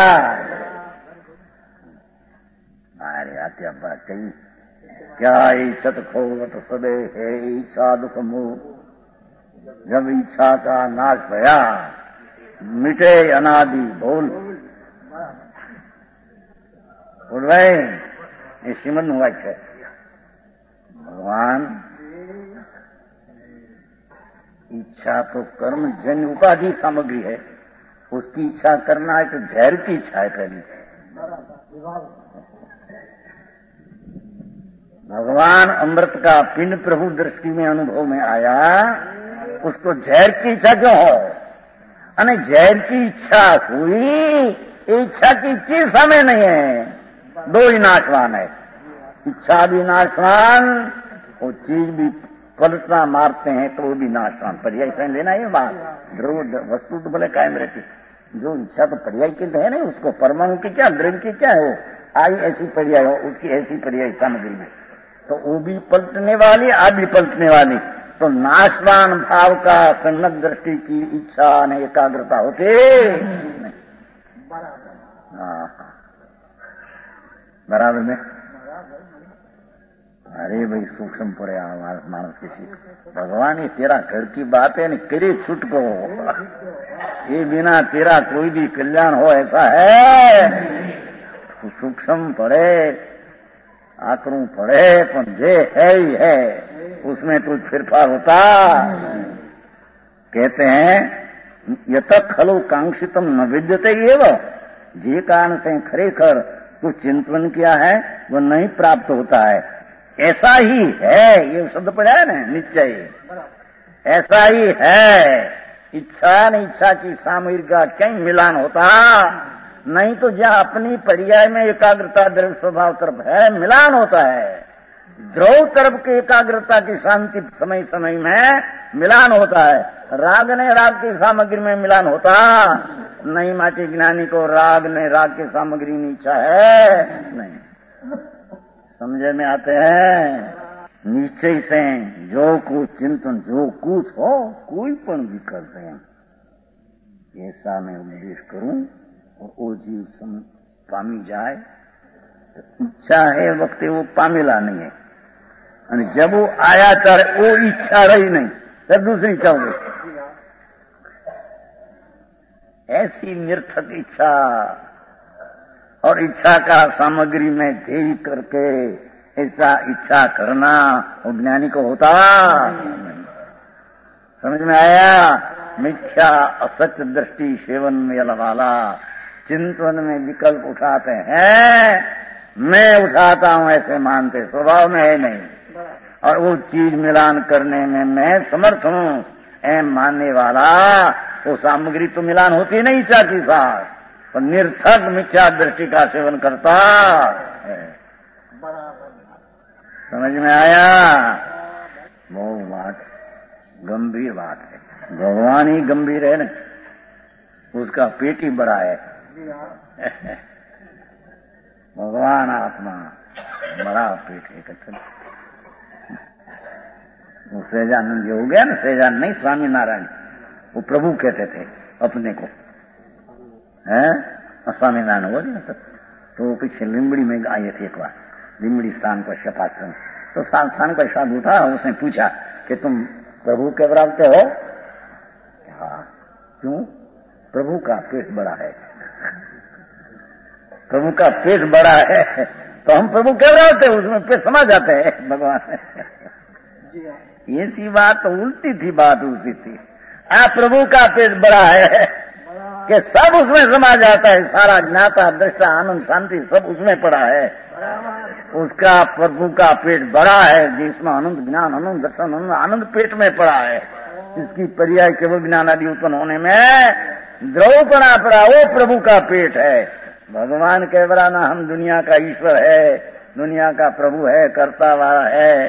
अरे क्या बात कही, क्या इच्छत खोवत सदे है इच्छा दुख मोह, जब इच्छा का नाश भया मिटे अनादि बोल। बोल रहे ये श्रीमद हुआ है। भगवान इच्छा तो कर्म जन्य उपाधि सामग्री है, उसकी इच्छा करना है तो जहर की इच्छा है पहली। भगवान अमृत का पिंड प्रभु दृष्टि में अनुभव में आया, उसको जहर की इच्छा क्यों हो? अने जहर की इच्छा हुई, इच्छा की चीज समय नहीं है, दो ही नाशवान है। इच्छा भी नाशवान, वो चीज भी पलटना मारते हैं तो वो भी नाशवान। पर्याय से लेना ये बात, ध्रुव वस्तु तो भले कायम रहती, जो इच्छा तो पर्याय की है नहीं, उसको परमाणु की क्या, द्रव्य की क्या है, आई ऐसी पर्याय हो, उसकी ऐसी पर्याय सामग्री में, तो वो भी पलटने वाली, आ भी पलटने वाली। तो नाशवान भाव का सम्यक दृष्टि की इच्छा ने एकाग्रता होते नहीं। बराबर में। अरे भाई सूक्ष्म पड़े मानस किसी, भगवान ये तेरा घर की बात है, नहीं करे छूट को, ये बिना तेरा कोई भी कल्याण हो ऐसा है। तो सूक्ष्म पड़े आकरू पड़े, पर जे है ही है, उसमें कुछ फिरफार होता। कहते हैं यत खलु कांक्षितम न विद्यते एवं, जे कारण से खरेखर तो चिंतन किया है वो नहीं प्राप्त होता है, ऐसा ही है। ये शब्द पढ़ा है ना, निश्चय ऐसा ही है। इच्छा न इच्छा की सामग्री का कहीं मिलान होता नहीं, तो जहां अपनी पर्याय में एकाग्रता द्रव्य स्वभाव तरफ है मिलान होता है, द्रव तरफ की एकाग्रता की शांति समय समय में मिलान होता है, राग ने राग की सामग्री में मिलान होता नहीं। माटी ज्ञानी को राग ने राग की सामग्री में इच्छा है नहीं, समझे में आते हैं। निश्चय से जो कुछ चिंतन जो कुछ हो, कोई पण भी करते हैं, ऐसा मैं उपदेश करूं और वो जीव पामी जाए, तो इच्छा है वक्त वो पामेला नहीं है, और जब वो आया तर वो इच्छा रही नहीं, तब दूसरी इच्छा हो गई। ऐसी निर्थक इच्छा और इच्छा का सामग्री में ध्येय करके ऐसा इच्छा करना वो ज्ञानी को होता। समझ में आया। मिथ्या असत्य दृष्टि सेवन में वाला चिंतन में विकल्प उठाते हैं, मैं उठाता हूं ऐसे मानते, स्वभाव में है नहीं, और वो चीज मिलान करने में मैं समर्थ हूं ऐ मानने वाला, वो सामग्री तो मिलान होती नहीं इच्छा के साथ, पर निर्थक मिथ्या दृष्टि का सेवन करता है। समझ में आया। वो बात गंभीर बात है। भगवान ही गंभीर है ना, उसका पेट ही बड़ा है। भगवान आत्मा बड़ा पेट है। कथन वो सहजानंद हो गया ना, सहजानंद नहीं स्वामी नारायण, वो प्रभु कहते थे अपने को, है स्वामी नारायण हो गया। तो पीछे लिम्बड़ी में आए थे एक बार, लिम्बड़ी स्थान पर शपासन, तो स्थान का साधु था, उसने पूछा कि तुम प्रभु के बराबर हो? हाँ। क्यों? प्रभु का पेट बड़ा है। प्रभु का पेट बड़ा है तो हम प्रभु के बराबर थे, उसमें पेट समा जाते हैं भगवान। ये सी बात तो उल्टी थी, बात उल्टी थी। प्रभु का पेट बड़ा है कि सब उसमें समा जाता है, सारा ज्ञाता दृष्टा आनंद शांति सब उसमें पड़ा है। उसका प्रभु का पेट बड़ा है जिसमें आनंद ज्ञान आनंद दर्शन आनंद आनंद पेट में पड़ा है। इसकी पर्याय केवल ज्ञान आदि उत्पन्न होने में द्रवपना पड़ा, वो प्रभु का पेट है। भगवान कह बरा ना हम दुनिया का ईश्वर है, दुनिया का प्रभु है, करता वाला है।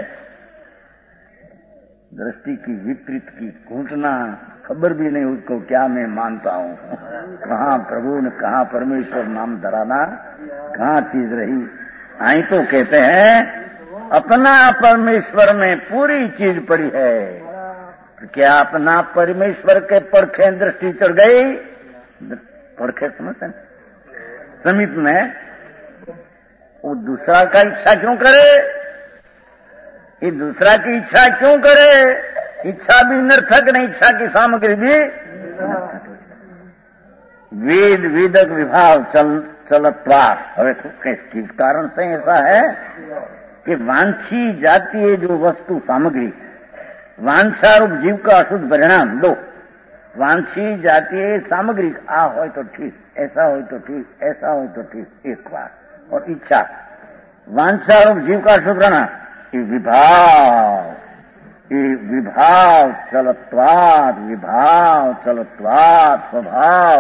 दृष्टि की विपरीत की घूटना, खबर भी नहीं उसको क्या मैं मानता हूं। कहाँ प्रभु ने कहाँ परमेश्वर नाम धराना, कहाँ चीज रही। आई तो कहते हैं अपना परमेश्वर में पूरी चीज पड़ी है। क्या अपना परमेश्वर के परखे दृष्टि चढ़ गई? परखे समझते समीप में, वो दूसरा का इच्छा क्यों करे? ये दूसरा की इच्छा क्यों करे? इच्छा भी निर्थक नहीं, इच्छा की सामग्री भी वेद वेदक विभाव चलत्वार। अरे किस कारण से ऐसा है कि वांछी जातीय जो वस्तु सामग्री, वांछा रूप जीव का अशुद्ध परिणाम दो, वांछी जातीय सामग्री आ हो तो ठीक, ऐसा हो तो ठीक, ऐसा हो तो ठीक, एक बार, और इच्छा वांछा रूप जीव का अशुद्ध परिणाम, ये विभाव चलत्वात्, विभाव चलत्वात्, स्वभाव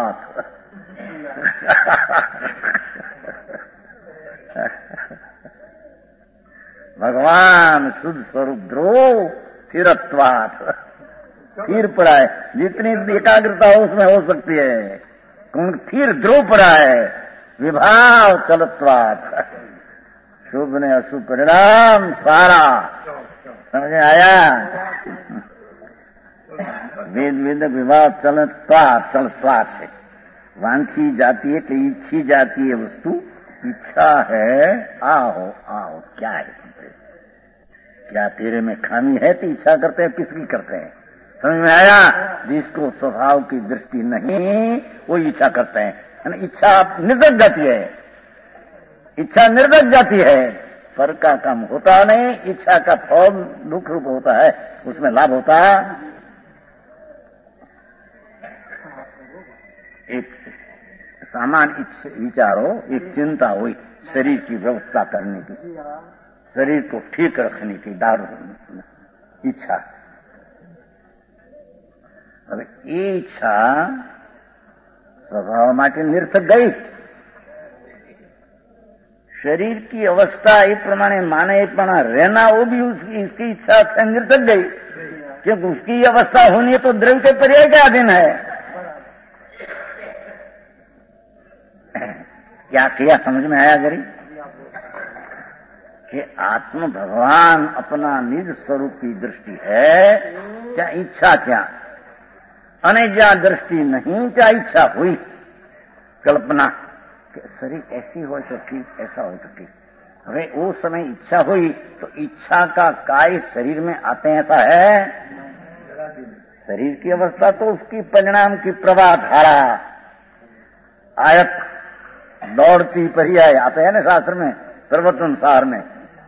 स्थिरत्वात्। भगवान शुद्ध स्वरूप ध्रुव स्थिरत्वात्, स्थिर पड़ा है। जितनी एकाग्रता हो उसमें हो सकती है, कौन स्थिर ध्रुव पड़ा है। विभाव चलत्वात्, शुभ ने अशुभ परिणाम सारा। समझ में आया? वेद वेद विभाव चलत्वात् से वांछी जाती है कि इच्छी जाती है वस्तु। इच्छा है, आओ आओ, क्या है तुमसे, क्या तेरे में खामी है तो इच्छा करते हैं, किसकी करते हैं? समझ में आया? जिसको स्वभाव की दृष्टि नहीं वो इच्छा करते हैं। इच्छा निर्दक जाती है, इच्छा निर्दक जाती है, पर का काम होता नहीं। इच्छा का फल दुख रूप होता है, उसमें लाभ होता है। एक सामान्य विचार हो, एक चिंता हुई शरीर की व्यवस्था करने की, शरीर को ठीक रखने की, दारू इच्छा। अब ये इच्छा स्वभाव माटे निरर्थक गई। शरीर की अवस्था ये प्रमाणे माने पण रहना वो भी इसकी इच्छा से निरर्थक गई, क्योंकि उसकी अवस्था होनी है तो द्रव्य के पर्याय के अधीन है। क्या किया समझ में आया गरी? कि आत्म भगवान अपना निज स्वरूप की दृष्टि है, क्या इच्छा क्या अनेजा दृष्टि नहीं, क्या इच्छा हुई कल्पना कि शरीर ऐसी हो तो ठीक, ऐसा हो तो ठीक। अरे वो समय इच्छा हुई तो इच्छा का काय शरीर में आते हैं, ऐसा है? शरीर की अवस्था तो उसकी परिणाम की प्रवाह धारा, आयत दौड़ती पर्याय आते हैं ना शास्त्र में, प्रवर्तन सार में,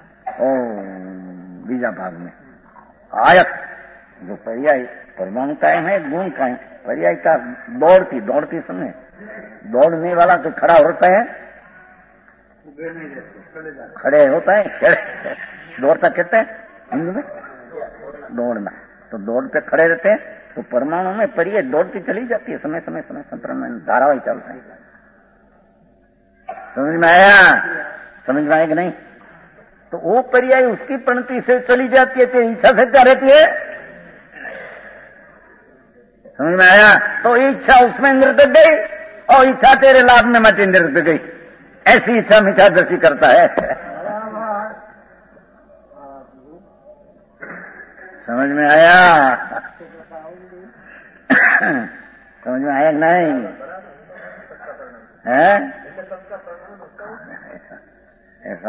बीजा भाग में। आयत जो पर्याय परमाणु कायम है, गुण कायम, पर्याय का दौड़ती दौड़ती समय दौड़ने वाला तो खड़ा होता है, खड़े होता है, दौड़ता कहते हैं हिंदी में, दौड़ना। तो दौड़ पे खड़े रहते हैं तो परमाणु में पर्याय दौड़ती चली जाती है, समय समय समय संतरण धारावाही चलता है। समझ में आया? समझ में आया कि नहीं? तो वो पर्याय उसकी प्रणति से चली जाती है, तेरी इच्छा से क्या रहती है? समझ में आया? तो इच्छा उसमें निरर्थक गई और इच्छा तेरे लाभ में मत निरर्थक गई। ऐसी इच्छा मिथ्यादर्शी करता है। समझ में आया? समझ में आया नहीं? है ऐसा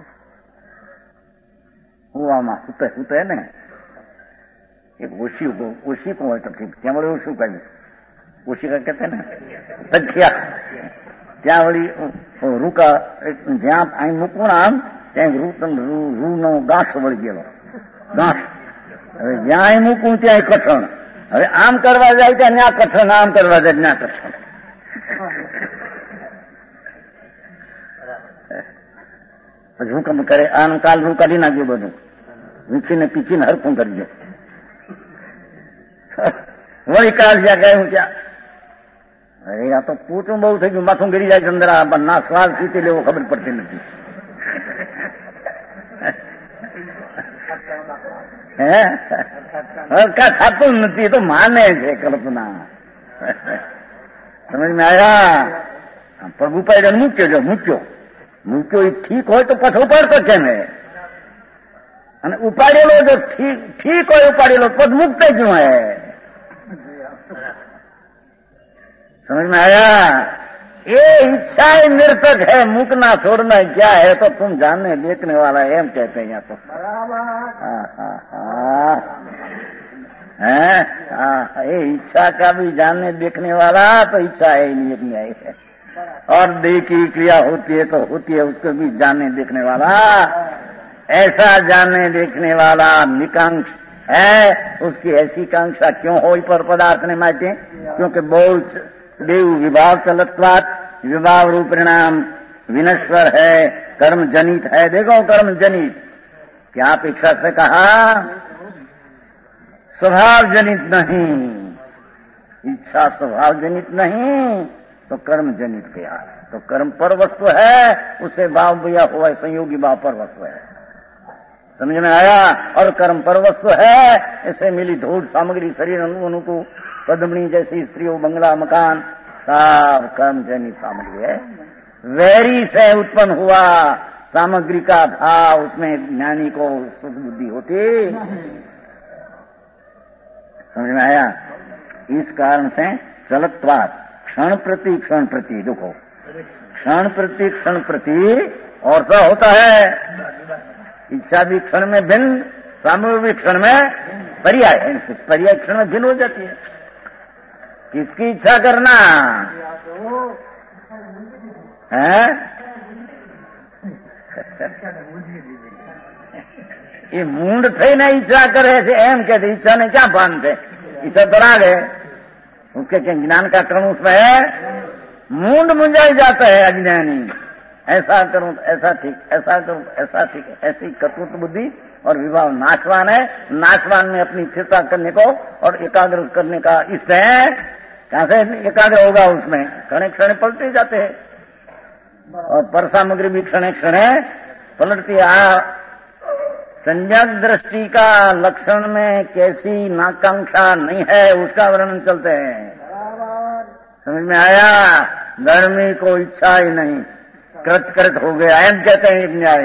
हुआ मां होते है ना, एक ओशी को હોય તો ઠીક, ત્યાં વળી ઓછું કહ્યું, ઓછી का कहते हैं ना तकिया, ત્યાં વળી રૂકા જ્યાં અહીં મૂકવું આમ ત્યાં રૂનો ગાંઠ વળી ગયેલો ગાંઠ, હવે જ્યાં અહીં મૂકવું ત્યાં કઠણ, હવે આમ કરવા જાય ત્યાં ન્યા કઠણ, આમ કરવા જાય ન્યા કઠણ। હુકમ કરે આનું કાલ રૂ કાઢી નાખ્યું, બધું વીંચીને પીચીને હરખું કરી દે, વળી કાલ જ્યાં ગયું ત્યાં અરે આ તો પૂછું બહુ થઈ ગયું, માથું ગીરી જાય અંદર, ના શ્વાસ પીતી લેવો ખબર પડતી નથી। હે હરખા ખાતું નથી, તો માને છે કલ્પના। સમજ में आया? પ્રભુ પાડે મૂક્યો જો મૂક્યો એ ઠીક હોય તો પાછો ઉપાડતો છે ને, અને ઉપાડેલો જો ઠીક હોય ઉપાડેલો પદ મુક્ત क्यों है? समझ में आया? ये इच्छा निरर्थक है, मुकना छोड़ना क्या है तो तुम जानने देखने वाला है, एम कहते हैं यहाँ तो। ये इच्छा का भी जानने देखने वाला तो इच्छा है नहीं आई है, और देह की क्रिया होती है तो होती है, उसको भी जानने देखने वाला, ऐसा जानने देखने वाला निकांक्ष है। उसकी ऐसी कांक्षा क्यों हो पर पदार्थ ने माटे? क्योंकि बहुत देव विभाव चलत्वात, विभाव रूप परिणाम विनश्वर है, कर्म जनित है। देखो कर्म जनित क्या अपेक्षा से कहा? स्वभाव जनित नहीं, इच्छा स्वभाव जनित नहीं तो कर्म जनित गया। तो कर्म पर वस्तु है, उससे भाव भैया हुआ, संयोगी भाव पर वस्तु है। समझ में आया। और कर्म पर वस्तु है, इससे मिली धूल सामग्री, शरीर अनुकूल पद्मनी जैसी स्त्रियों, बंगला, मकान, सब कर्म जैनी सामग्री है। वैरी से उत्पन्न हुआ सामग्री का भाव, उसमें ज्ञानी को सुख बुद्धि होती। समझ में आया। इस कारण से चलत्वाद क्षण प्रति देखो, क्षण प्रति और सा होता है। इच्छा भी क्षण में भिन्न, सामग्री भी क्षण में पर्याय, पर्याय क्षण में भिन्न हो जाती है। किसकी इच्छा करना है? ये मूंड थे ना इच्छा करे से एम कहते, इच्छा ने क्या बांध थे, इच्छा तो राग है, उसके क्या ज्ञान का क्रम उसमें है। मूंड मुंजाई जाता है अज्ञानी, ऐसा करूं ऐसा ठीक, ऐसा करूं ऐसा ठीक, ऐसी कर्तृत्व बुद्धि और विभाव नाशवान है। नाशवान में अपनी स्थिरता करने को और एकाग्र करने का इष्ट है। कहां से एकाग्र होगा? उसमें क्षण क्षण पलटे जाते हैं, और पर सामग्री भी क्षण क्षण पलटती है। संज्ञक दृष्टि का लक्षण में कैसी नाकांक्षा नहीं है, उसका वर्णन चलते हैं। समझ में आया। धर्मी को इच्छा ही नहीं, कृत हो गया, एम कहते हैं न्याय।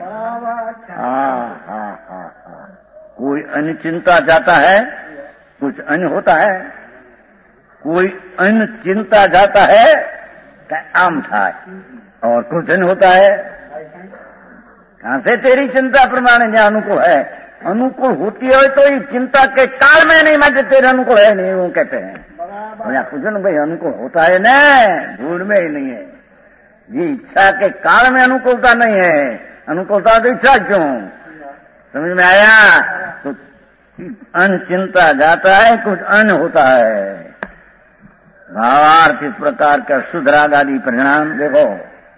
हाँ। कोई अन्य चिंता जाता है, कुछ अन्य होता है। कोई अन्य चिंता जाता है आम था, और कुछ अन्य होता है। कहां से तेरी चिंता प्रमाण जहां अनुकूल है? अनुकूल होती है तो ये चिंता के काल में नहीं, मैं तेरे अनुकूल है नहीं, वो कहते हैं। पूछो ना भाई, अनुकूल होता है ना, भूल में ही नहीं है जी। इच्छा के काल में अनुकूलता नहीं है, अनुकूलता तो इच्छा क्यों? समझ में आया। तो अन्य चिंता जाता है, कुछ अन्य होता है। भावार्थ इस प्रकार का शुद्ध राग आदि परिणाम देखो,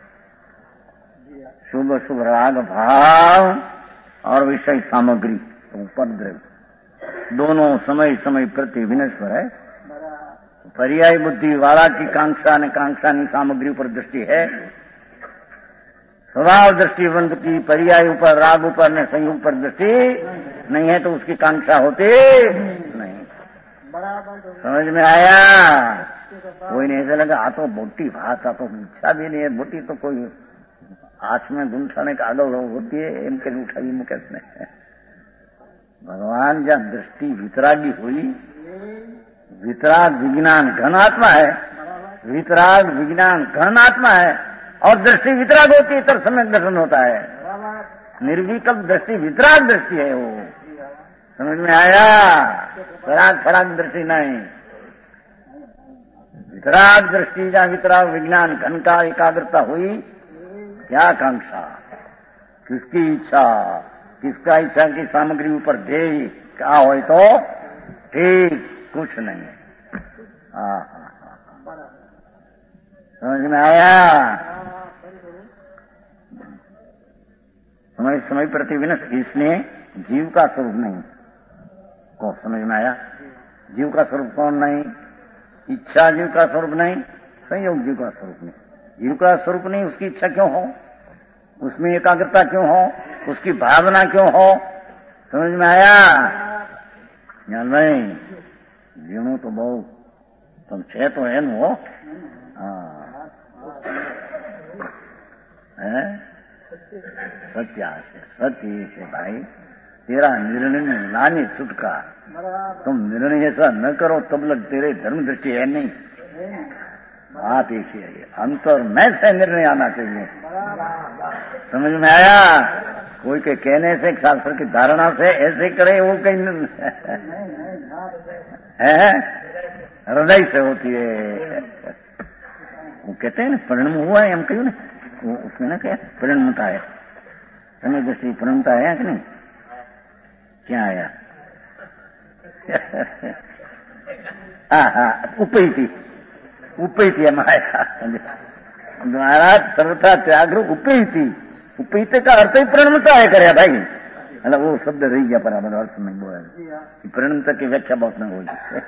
शुभ शुभ राग भाव और विषय सामग्री उपद्रव दोनों समय समय प्रति विनश्वर है। पर्याय बुद्धि वाला की कांक्षानी सामग्री पर दृष्टि है। स्वभाव दृष्टिवंत की पर्याय ऊपर, राग ऊपर ने संयोग पर दृष्टि नहीं है, तो उसकी कांक्षा होती नहीं। समझ में आया। कोई नहीं ऐसा लगा आ तो मोटी बात, आ तो इच्छा भी नहीं है, मोटी तो कोई आंख में गुंठाने का आदो होती है, इनके उठाई मुकेश में। भगवान जब दृष्टि वितरागी हुई, वितराग विज्ञान घन आत्मा है, वितराग विज्ञान घन आत्मा है, और दृष्टि वितराग होती है तब सम्यक दर्शन होता है। निर्विकल्प दृष्टि वितराग दृष्टि है वो। समझ में आया। फराग दृष्टि नहीं, वितराग दृष्टि। जहां वितराग विज्ञान घन का एकाग्रता हुई, क्या कांक्षा, किसकी इच्छा, किसका इच्छा की सामग्री ऊपर दे क्या हो तो ठीक, कुछ नहीं। समझ में आया। समय प्रति विनश, इसने जीव का स्वरूप नहीं को समझ में आया। जीव का स्वरूप कौन नहीं? इच्छा जीव का स्वरूप नहीं, संयोग जीव का स्वरूप नहीं। जीव का स्वरूप नहीं, उसकी इच्छा क्यों हो, उसमें एकाग्रता क्यों हो, उसकी भावना क्यों हो? समझ में आया। ज्ञान नहीं, जीवों तो बहुत तुम छे तो है न वो। सत्य से भाई, तेरा निर्णय में लाने छुटका। तुम निर्णय ऐसा न करो तब लग तेरे धर्म दृष्टि है नहीं। बात एक ही है, अंतर में से निर्णय आना चाहिए। समझ में आया। कोई के कहने से, शास्त्र की धारणा से ऐसे करे, वो कहीं है हृदय से होती है। वो कहते हैं ना परिणाम हुआ है, हम कहीं ना वो उसमें ना क्या परिणमता है, समय दृष्टि परिणमता है कि नहीं? क्या आया? उपैती माया महाराज सर्वथा त्याग उपैती। उपैते का अर्थ ही परिणमता है करे भाई। मतलब वो शब्द रही गया बराबर, अर्थ नहीं बोला। परिणमता की व्याख्या बहुत नहीं होगी।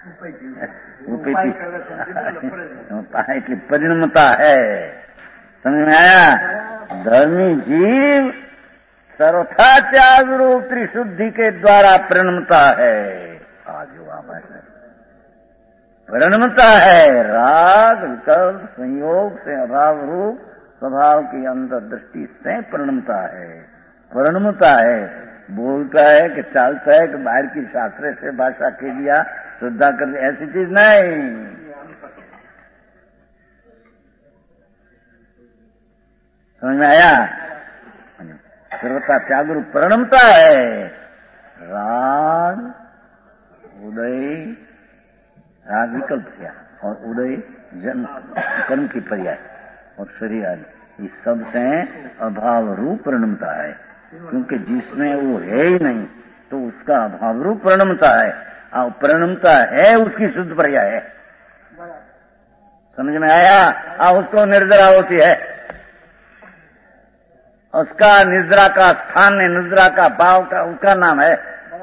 उपैती परिणमता है। समझ में आया। धर्मी जीव सर्वथा त्याग रूप त्रिशुद्धि के द्वारा परिणमता है। आज परिणमता है, राग विकल्प संयोग से अभाव रूप स्वभाव की अंतर्दृष्टि से परिणमता है। परिणमता है, बोलता है कि चलता है कि बाहर की शास्त्र से भाषा के लिया श्रद्धा कर, ऐसी चीज नहीं। समझ में आया? सर्वथा त्याग रूप परिणमता है। राग उदय, राग विकल्प किया और उदय जन्म कर्म की पर्याय और शरीर आदि, इस सब से अभाव रूप परिणमता है। क्योंकि जिसमें वो है ही नहीं तो उसका अभाव रूप परिणमता है, और परिणमता है उसकी शुद्ध पर्याय है। समझ में आया? उसको निर्जरा होती है, उसका निद्रा का स्थान है, निद्रा का भाव का उसका नाम है।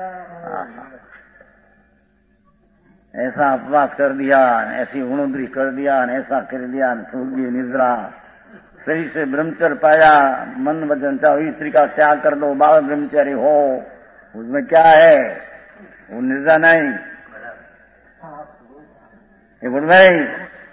ऐसा उपवास कर दिया, ऐसी उणुद्री कर दिया, ऐसा कर दिया, छूट दी निद्रा, शरीर से ब्रह्मचर्य पाया, मन वचन चाहो स्त्री का त्याग कर दो, बाल ब्रह्मचारी हो, उसमें क्या है? वो निद्रा नहीं, ये बोल भाई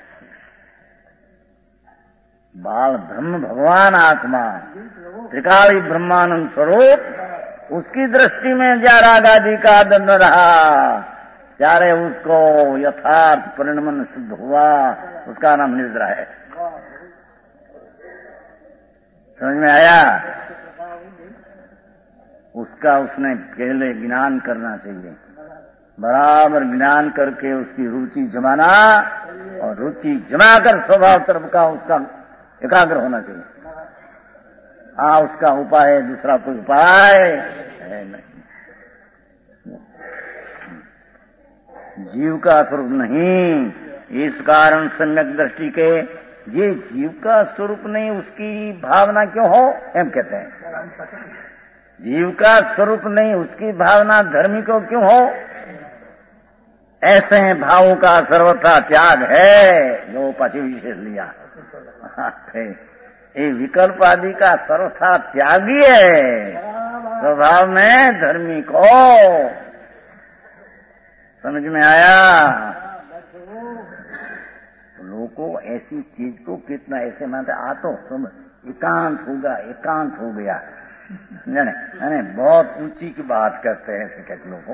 बाल ब्रह्म भगवान आत्मा त्रिकाली ब्रह्मानंद स्वरूप, उसकी दृष्टि में ज्या राग आदि का दंड रहा, ત્યારે उसको यथार्थ परिणमन सिद्ध हुआ, उसका नाम निद्रा है। समझ में आया? उसका उसने पहले ज्ञान करना चाहिए, बराबर ज्ञान करके उसकी रुचि जमाना, और रुचि जमाकर स्वभाव तरफ का उसका एकाग्र होना चाहिए। उसका उपाय है, दूसरा कोई उपाय है नहीं। जीव का स्वरूप नहीं, इस कारण सम्यक दृष्टि के ये जीव का स्वरूप नहीं, उसकी भावना क्यों हो? एम कहते हैं जीव का स्वरूप नहीं, उसकी भावना धर्मी को क्यों हो? ऐसे भावों का सर्वथा त्याग है, जो पाछी विशेष लिया। ये विकल्प आदि का सर्वथा त्यागी है स्वभाव में धर्मी को। समझ में आया? लोगों को ऐसी चीज को कितना ऐसे मानते, तो समझ एकांत होगा, एकांत हो गया, जाने बहुत ऊंची की बात करते हैं ऐसे कहते लोगों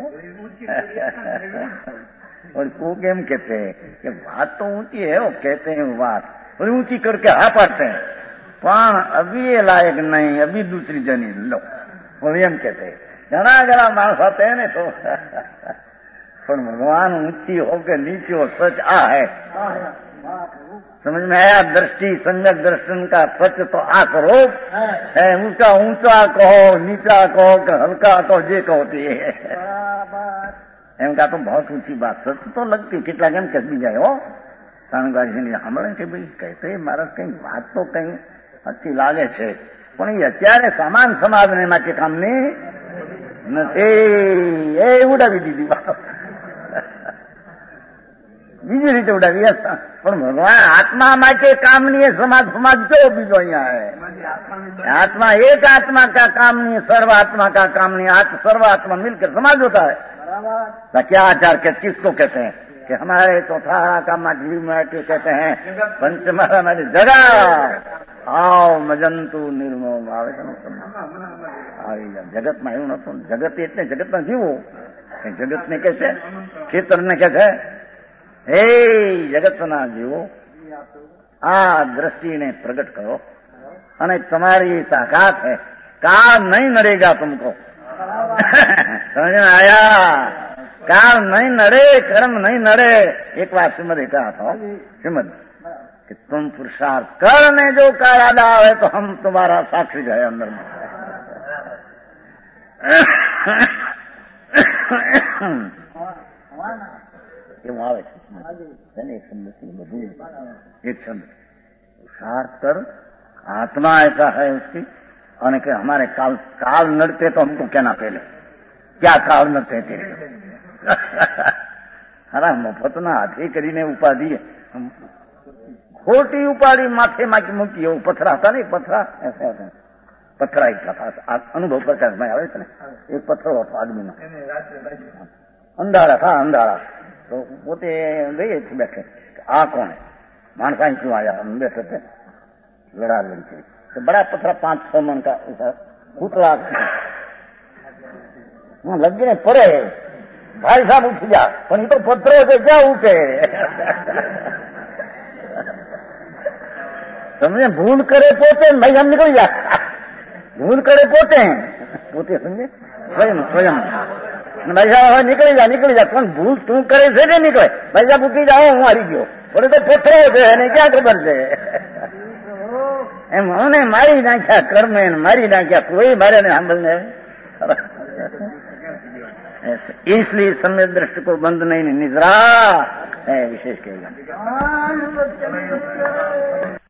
और को केम कहते हैं कि बात तो ऊंची है, वो कहते हैं वो बात और ऊंची करके हा पाते हैं, पण अभी ये लायक नहीं, अभी दूसरी जनी लो, और एम कहते घना घना मानस आते हैं ने तो पर भगवान ऊंची हो के नीचे हो, सच है। समझ में आया? दृष्टि सम्यक दर्शन का सच तो स्वरूप है, उसका ऊंचा कहो, नीचा कहो, हल्का कहो, जे कहती है इनका तो बहुत ऊंची बात सच तो लगती, कितना केम कह भी जाए हो સાંભળે કે ભાઈ કહેતે મારા કઈ વાત તો કઈ अच्छी લાગે છે, પણ એ અત્યારે સમાન સમાજને માટે કામની નથી, એ ઉડાવી દીધી વાત, બીજી રીતે ઉડાવી, પણ ભગવાન આત્મા માટે કામની સમાજ સમાજ જો બીજો અહીંયા है, आत्मा एक आत्मा का काम नहीं, सर्व आत्मा का काम नहीं, सर्व आत्मा मिलकर समाज होता है। क्या आचार के किसको कहते हैं कि हमारे चौथा का जीव में कहते हैं पंचमारा में जगा आओ मजंतु निर्मो भावे जगत में એવું નતું, જગત એટલે જગતમાં જીવો, જગતને કહે છે ક્ષેત્રને કહે છે હે જગતના જીવો, આ દ્રષ્ટિને પ્રગટ કરો અને તમારી તાકાત है, काल नहीं नड़ेगा तुमको। समझ में आया? काल नहीं नड़े, कर्म नहीं नड़े। एक बार श्रीमद कहा था, श्रीमद कि तुम पुरुषार्थ करने जो का इरादा है तो हम तुम्हारा साक्षी है अंदर में। क्यों आवे एक शब्द एक शब्द पुरुषार्थ कर, आत्मा ऐसा है उसकी, और कि हमारे काल नड़ते तो हमको कहना पहले क्या काल नड़ते तेरे हरा मफतना हाथी करीने उपाधि खोटी उपाधि माथे माकी मुकी हो, पथरा था नहीं, पथरा ऐसे होता है, પથ્થર આવી હતા અનુભવ પ્રકાશમાં આવે છે ને એક પથ્થર હતો આદમીનો અંધારા થા અંધારા તો પોતે ગઈ બેઠે આ કોણ માણસા ક્यों आया हम बैठे थे लड़ा लड़ी थी तो बड़ा पत्थर 5-6 मन का ऐसा पुतला वहां लग गए पड़े भाई साहब उठ जा पर ये तो पत्थरों से क्या उठे समझे भूल करे पोते भाई हम निकल जा भूल करे पोते समझे स्वयं भाई साहब निकली जा कौन भूल तू करे से नहीं निकले भाई साहब उठी जाओ હું હારી ગયો બોલે તો પથ્થરો છે એને ક્યાં ખબર છે એમ મને મારી નાખ્યા કર્મે મારી નાખ્યા કોઈ મારે સાંભળને इसलिए सम्यक दृष्टि को बंद नहीं निद्रा है विशेष कहेगा